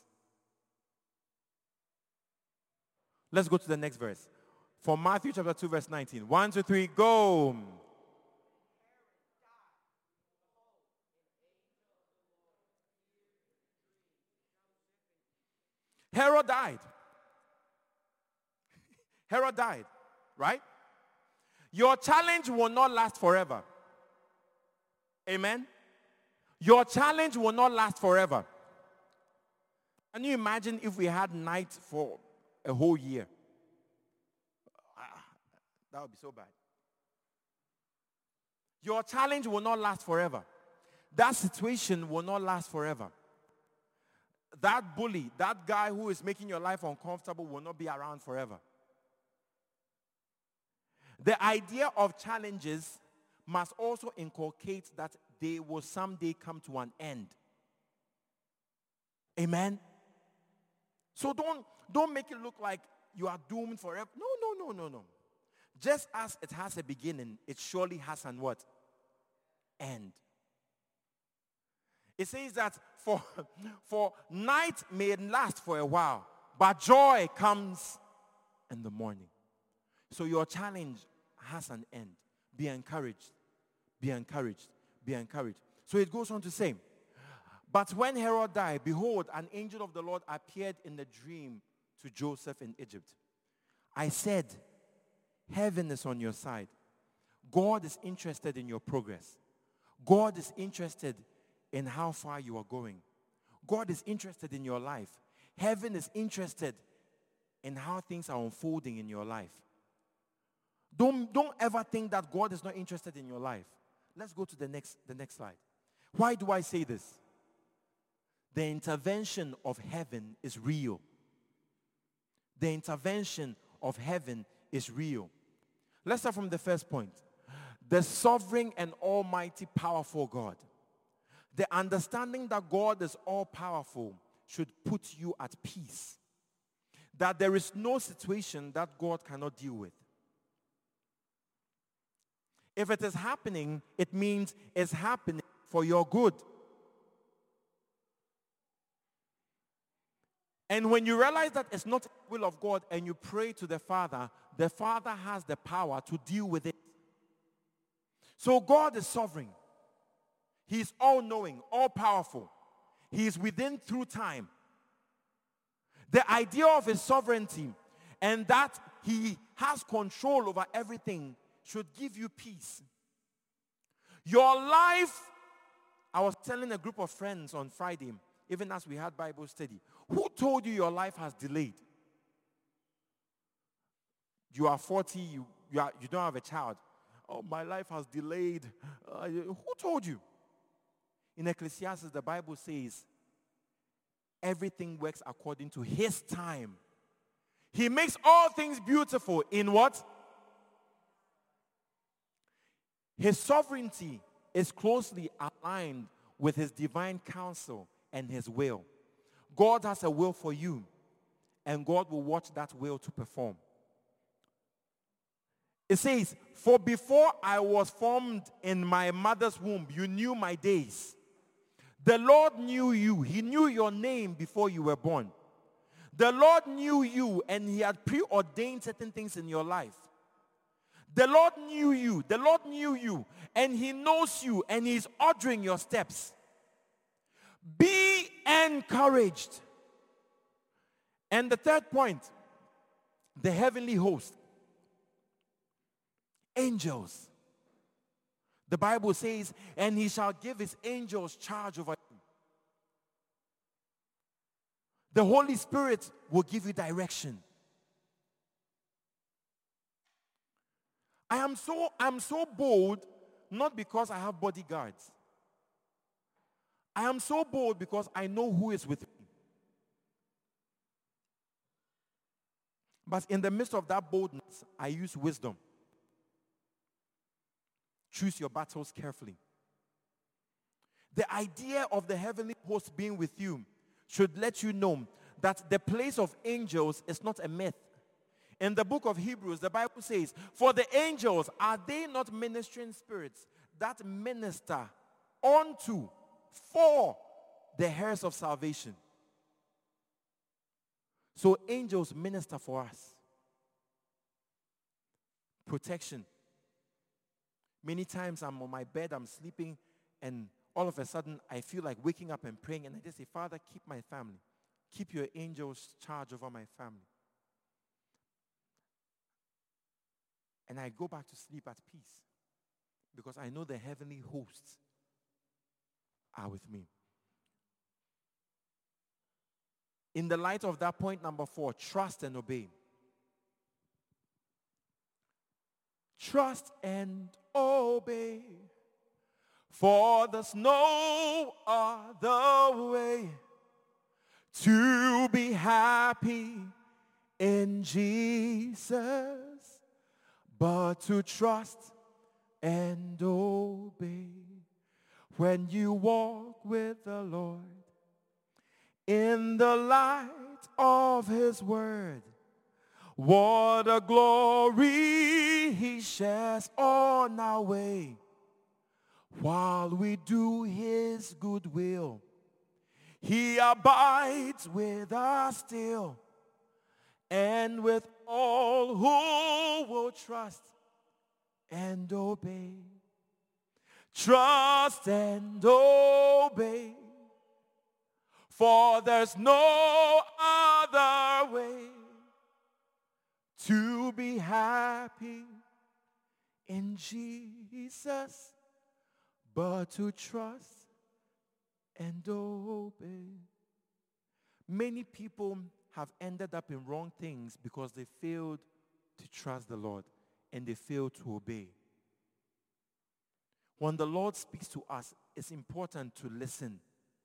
Let's go to the next verse. For Matthew chapter 2, verse 19. 1, 2, 3, go. Herod died. Herod died, right? Your challenge will not last forever. Amen? Your challenge will not last forever. Can you imagine if we had night for a whole year? That would be so bad. Your challenge will not last forever. That situation will not last forever. That bully, that guy who is making your life uncomfortable will not be around forever. The idea of challenges must also inculcate that they will someday come to an end. Amen? So don't make it look like you are doomed forever. No. Just as it has a beginning, it surely has an what? End. It says that for night may last for a while, but joy comes in the morning. So your challenge has an end. Be encouraged. Be encouraged. Be encouraged. So it goes on to say, but when Herod died, behold, an angel of the Lord appeared in a dream to Joseph in Egypt. I said, heaven is on your side. God is interested in your progress. God is interested in how far you are going. God is interested in your life. Heaven is interested in how things are unfolding in your life. Don't ever think that God is not interested in your life. Let's go to the next slide. Why do I say this? The intervention of heaven is real. The intervention of heaven is real. Let's start from the first point. The sovereign and almighty powerful God. The understanding that God is all-powerful should put you at peace. That there is no situation that God cannot deal with. If it is happening, it means it's happening for your good. And when you realize that it's not the will of God and you pray to the Father has the power to deal with it. So God is sovereign. He is all-knowing, all-powerful. He is within through time. The idea of his sovereignty and that he has control over everything should give you peace. Your life, I was telling a group of friends on Friday, even as we had Bible study, who told you your life has delayed? You are 40, you don't have a child. Oh, my life has delayed. Who told you? In Ecclesiastes, the Bible says, everything works according to his time. He makes all things beautiful in what? His sovereignty is closely aligned with his divine counsel and his will. God has a will for you, and God will watch that will to perform. It says, for before I was formed in my mother's womb, you knew my days. The Lord knew you. He knew your name before you were born. The Lord knew you, and he had preordained certain things in your life. The Lord knew you. The Lord knew you, and he knows you, and he's ordering your steps. Be encouraged. And the third point, the heavenly host. Angels. The Bible says, and he shall give his angels charge over you. The Holy Spirit will give you direction. I'm so bold, not because I have bodyguards. I am so bold because I know who is with me. But in the midst of that boldness, I use wisdom. Choose your battles carefully. The idea of the heavenly host being with you should let you know that the place of angels is not a myth. In the book of Hebrews, the Bible says, for the angels, are they not ministering spirits that minister unto, for the heirs of salvation? So angels minister for us. Protection. Many times I'm on my bed, I'm sleeping, and all of a sudden I feel like waking up and praying, and I just say, Father, keep my family. Keep your angels charge over my family. And I go back to sleep at peace because I know the heavenly hosts are with me. In the light of that, point number 4, trust and obey. Trust and obey, for there's no other way to be happy in Jesus but to trust and obey. When you walk with the Lord in the light of his word, what a glory he shares on our way. While we do his good will, he abides with us still, and with all who will trust and obey. Trust and obey, for there's no other way to be happy in Jesus but to trust and obey. Many people have ended up in wrong things because they failed to trust the Lord and they failed to obey. When the Lord speaks to us, it's important to listen.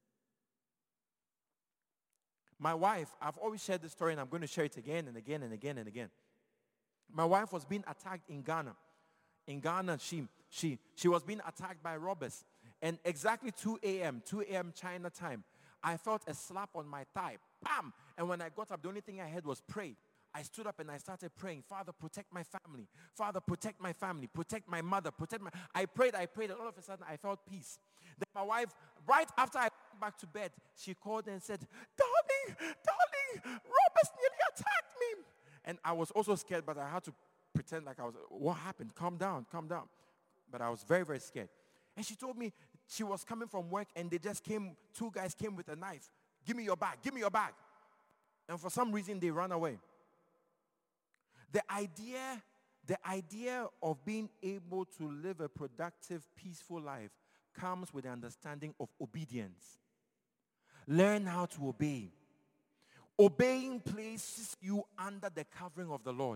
My wife, I've always shared this story and I'm going to share it again and again and again and again. My wife was being attacked in Ghana. In Ghana, she was being attacked by robbers. And exactly 2 a.m. China time, I felt a slap on my thigh. Bam! And when I got up, the only thing I had was pray. I stood up and I started praying, Father, protect my family. Father, protect my family. Protect my mother. I prayed, and all of a sudden I felt peace. Then my wife, right after I went back to bed, she called and said, darling, robbers nearly attacked me. And I was also scared, but I had to pretend like I was, what happened? Calm down. But I was very, very scared. And she told me she was coming from work and they just came, 2 guys came with a knife. Give me your bag. And for some reason, they ran away. The idea of being able to live a productive, peaceful life comes with the understanding of obedience. Learn how to obey. Obeying places you under the covering of the Lord.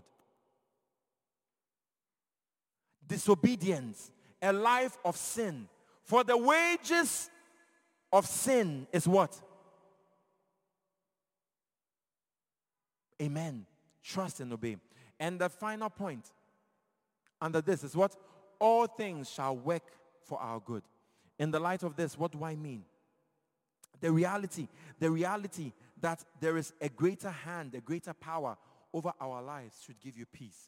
Disobedience, a life of sin. For the wages of sin is what? Amen. Trust and obey. And the final point under this is what? All things shall work for our good. In the light of this, what do I mean? The reality that there is a greater hand, a greater power over our lives should give you peace.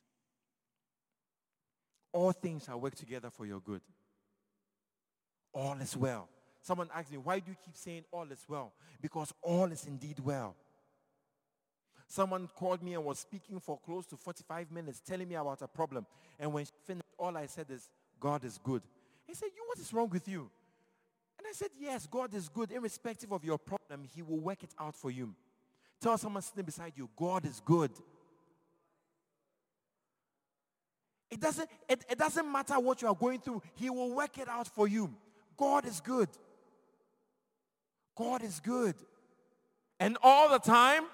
All things shall work together for your good. All is well. Someone asked me, why do you keep saying all is well? Because all is indeed well. Someone called me and was speaking for close to 45 minutes, telling me about a problem. And when she finished, all I said is, God is good. He said, what is wrong with you? And I said, yes, God is good. Irrespective of your problem, he will work it out for you. Tell someone sitting beside you, God is good. It doesn't matter what you are going through. He will work it out for you. God is good. God is good. And all the time,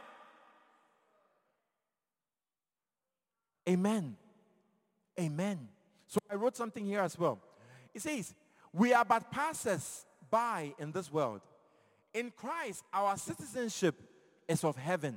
amen. Amen. So I wrote something here as well. It says, we are but passers by in this world. In Christ, our citizenship is of heaven.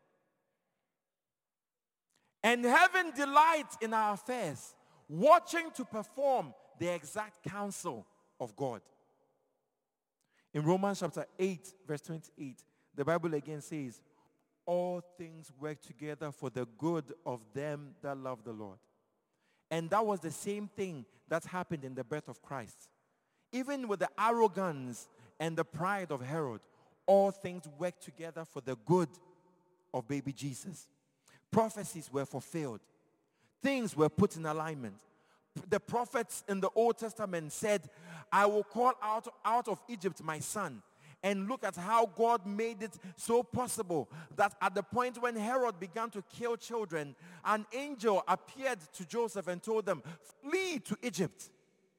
And heaven delights in our affairs, watching to perform the exact counsel of God. In Romans chapter 8, verse 28, the Bible again says, all things work together for the good of them that love the Lord. And that was the same thing that happened in the birth of Christ. Even with the arrogance and the pride of Herod, all things work together for the good of baby Jesus. Prophecies were fulfilled. Things were put in alignment. The prophets in the Old Testament said, I will call out of Egypt my son. And look at how God made it so possible that at the point when Herod began to kill children, an angel appeared to Joseph and told them, flee to Egypt.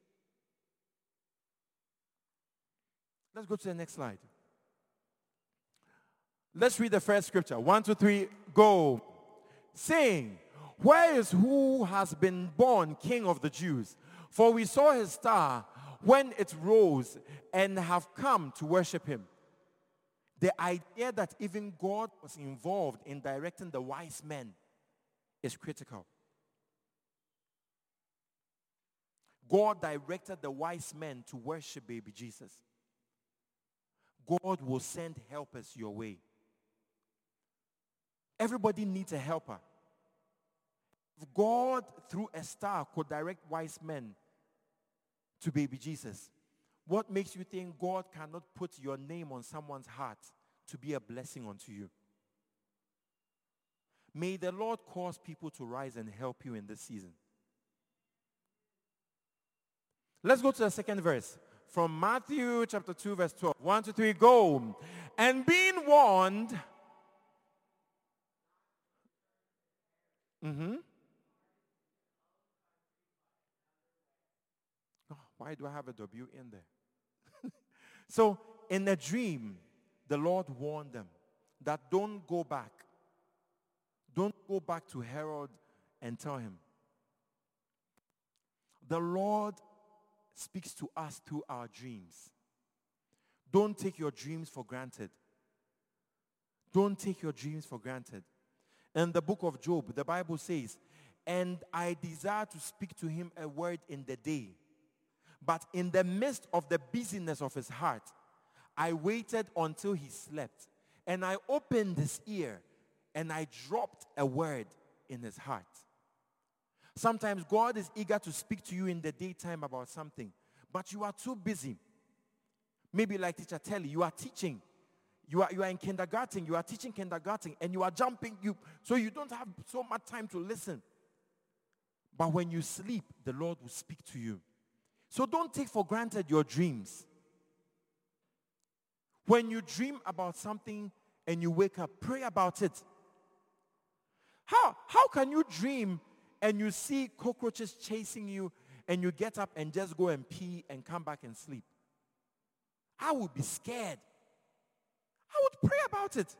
Let's go to the next slide. Let's read the first scripture. 1, 2, 3, go. Saying, where is who has been born King of the Jews? For we saw his star when it rose and have come to worship him. The idea that even God was involved in directing the wise men is critical. God directed the wise men to worship baby Jesus. God will send helpers your way. Everybody needs a helper. If God, through a star, could direct wise men to baby Jesus, what makes you think God cannot put your name on someone's heart to be a blessing unto you? May the Lord cause people to rise and help you in this season. Let's go to the second verse. From Matthew chapter 2, verse 12. 1, 2, 3, go. And being warned. Oh, why do I have a W in there? So, in a dream, the Lord warned them that don't go back. Don't go back to Herod and tell him. The Lord speaks to us through our dreams. Don't take your dreams for granted. Don't take your dreams for granted. In the book of Job, the Bible says, and I desire to speak to him a word in the day. But in the midst of the busyness of his heart, I waited until he slept. And I opened his ear and I dropped a word in his heart. Sometimes God is eager to speak to you in the daytime about something, but you are too busy. Maybe like Teacher Telly, you are teaching. You are in kindergarten, you are teaching kindergarten, and you are jumping, so you don't have so much time to listen. But when you sleep, the Lord will speak to you. So don't take for granted your dreams. When you dream about something and you wake up, pray about it. How can you dream and you see cockroaches chasing you and you get up and just go and pee and come back and sleep? I would be scared. I would pray about it.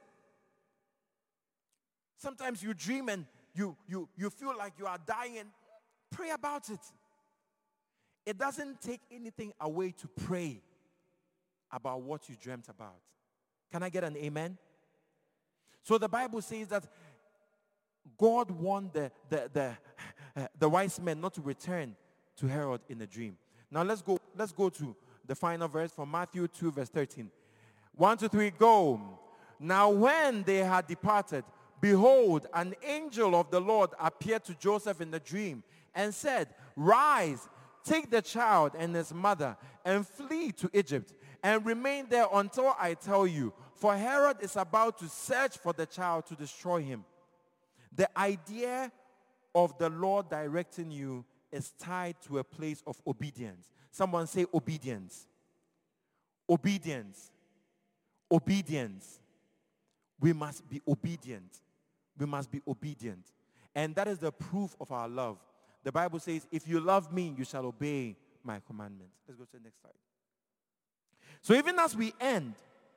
Sometimes you dream and you feel like you are dying, and pray about it. It doesn't take anything away to pray about what you dreamt about. Can I get an amen? So the Bible says that God warned the wise men not to return to Herod in a dream. Now let's go to the final verse from Matthew 2, verse 13. 1, 2, 3, go. Now when they had departed, behold, an angel of the Lord appeared to Joseph in the dream and said, rise, take the child and his mother and flee to Egypt and remain there until I tell you. For Herod is about to search for the child to destroy him. The idea of the Lord directing you is tied to a place of obedience. Someone say obedience. Obedience. Obedience. We must be obedient. We must be obedient. And that is the proof of our love. The Bible says, if you love me, you shall obey my commandments. Let's go to the next slide. So even as we end,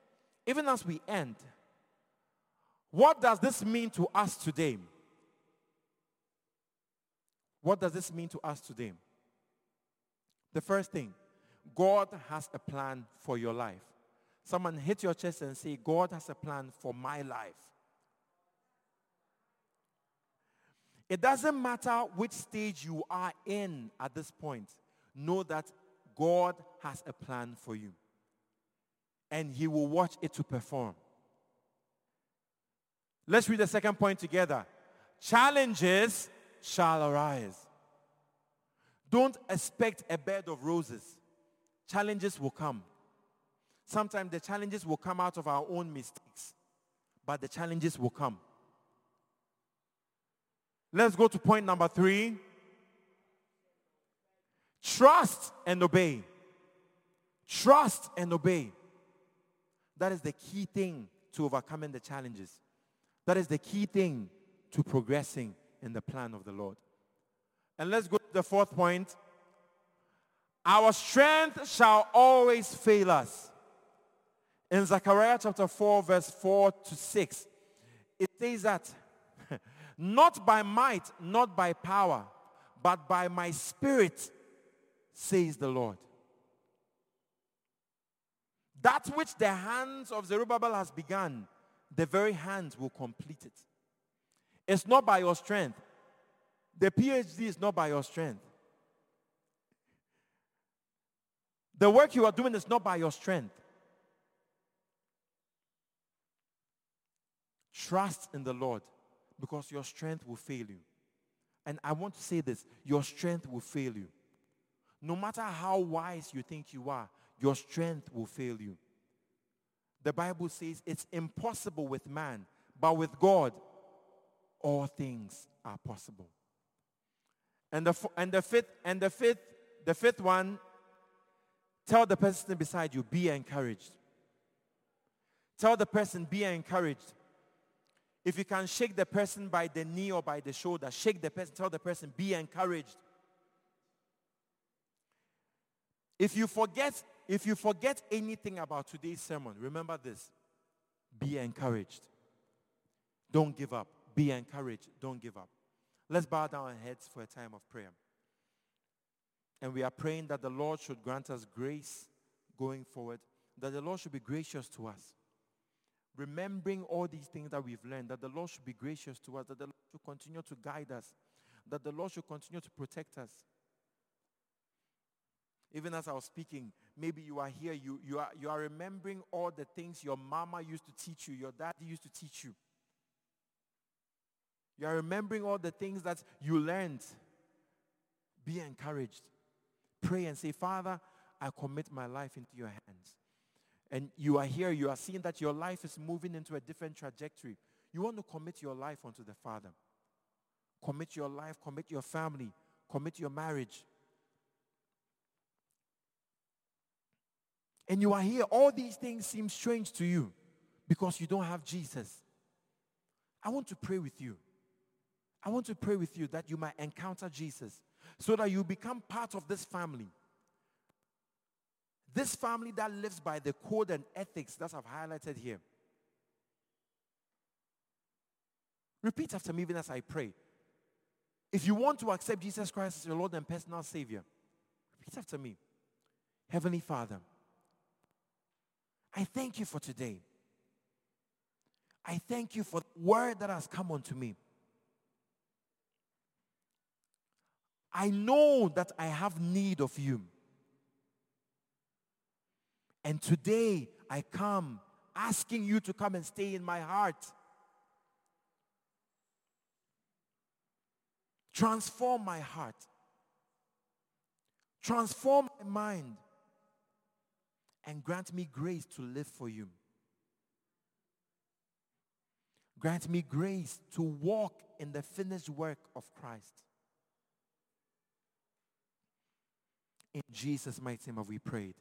what does this mean to us today? What does this mean to us today? The first thing, God has a plan for your life. Someone hit your chest and say, God has a plan for my life. It doesn't matter which stage you are in at this point. Know that God has a plan for you. And he will watch it to perform. Let's read the second point together. Challenges shall arise. Don't expect a bed of roses. Challenges will come. Sometimes the challenges will come out of our own mistakes. but the challenges will come. Let's go to point number 3. Trust and obey. Trust and obey. That is the key thing to overcoming the challenges. That is the key thing to progressing in the plan of the Lord. And let's go to the 4th point. Our strength shall always fail us. In Zechariah chapter 4, verse 4 to 6, it says that, not by might, not by power, but by my Spirit, says the Lord. That which the hands of Zerubbabel has begun, the very hands will complete it. It's not by your strength. The PhD is not by your strength. The work you are doing is not by your strength. Trust in the Lord, because your strength will fail you. And I want to say this, your strength will fail you. No matter how wise you think you are, your strength will fail you. The Bible says it's impossible with man, but with God, all things are possible. And the fifth one, tell the person beside you, be encouraged. Tell the person, be encouraged. If you can shake the person by the knee or by the shoulder, shake the person, tell the person, be encouraged. If you forget anything about today's sermon, remember this. Be encouraged. Don't give up. Be encouraged. Don't give up. Let's bow down our heads for a time of prayer. And we are praying that the Lord should grant us grace going forward, that the Lord should be gracious to us. Remembering all these things that we've learned, that the Lord should be gracious to us, that the Lord should continue to guide us, that the Lord should continue to protect us. Even as I was speaking, maybe you are here, you are remembering all the things your mama used to teach you, your daddy used to teach you. You are remembering all the things that you learned. Be encouraged. Pray and say, Father, I commit my life into your hands. And you are here, you are seeing that your life is moving into a different trajectory. You want to commit your life unto the Father. Commit your life, commit your family, commit your marriage. And you are here, all these things seem strange to you because you don't have Jesus. I want to pray with you. I want to pray with you that you might encounter Jesus so that you become part of this family. This family that lives by the code and ethics that I've highlighted here. Repeat after me even as I pray. If you want to accept Jesus Christ as your Lord and personal Savior, repeat after me. Heavenly Father, I thank you for today. I thank you for the word that has come unto me. I know that I have need of you. And today I come asking you to come and stay in my heart. Transform my heart. Transform my mind. And grant me grace to live for you. Grant me grace to walk in the finished work of Christ. In Jesus' mighty name have we prayed.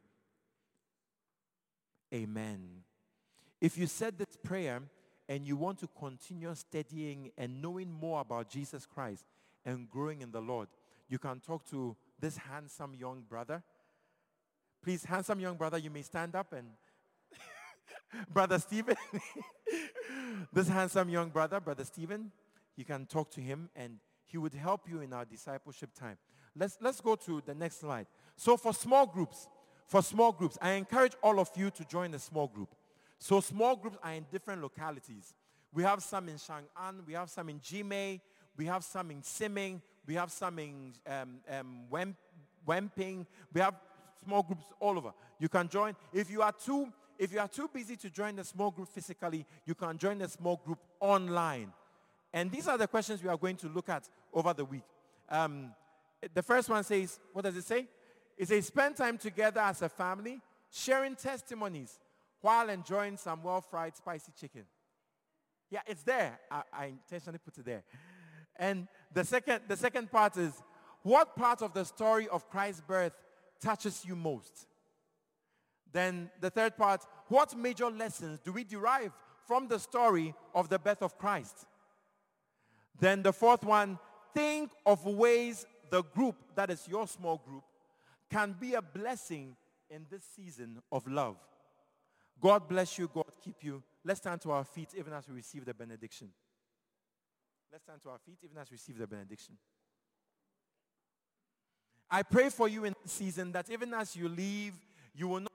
Amen. If you said this prayer and you want to continue studying and knowing more about Jesus Christ and growing in the Lord, you can talk to this handsome young brother. Please, handsome young brother, you may stand up and Brother Stephen. This handsome young brother, Brother Stephen, you can talk to him and he would help you in our discipleship time. Let's go to the next slide. So for small groups, I encourage all of you to join a small group. So small groups are in different localities. We have some in Chang'an, we have some in Jimei, we have some in Siming, we have some in Wemping. We have small groups all over. You can join. If you are too busy to join a small group physically, you can join a small group online. And these are the questions we are going to look at over the week. The first one says, what does it say? It says, spend time together as a family, sharing testimonies while enjoying some well-fried spicy chicken. Yeah, it's there. I intentionally put it there. And the second part is, what part of the story of Christ's birth touches you most? Then the third part, what major lessons do we derive from the story of the birth of Christ? Then the fourth one, think of ways the group, that is your small group, can be a blessing in this season of love. God bless you. God keep you. Let's stand to our feet even as we receive the benediction. Let's stand to our feet even as we receive the benediction. I pray for you in this season that even as you leave, you will not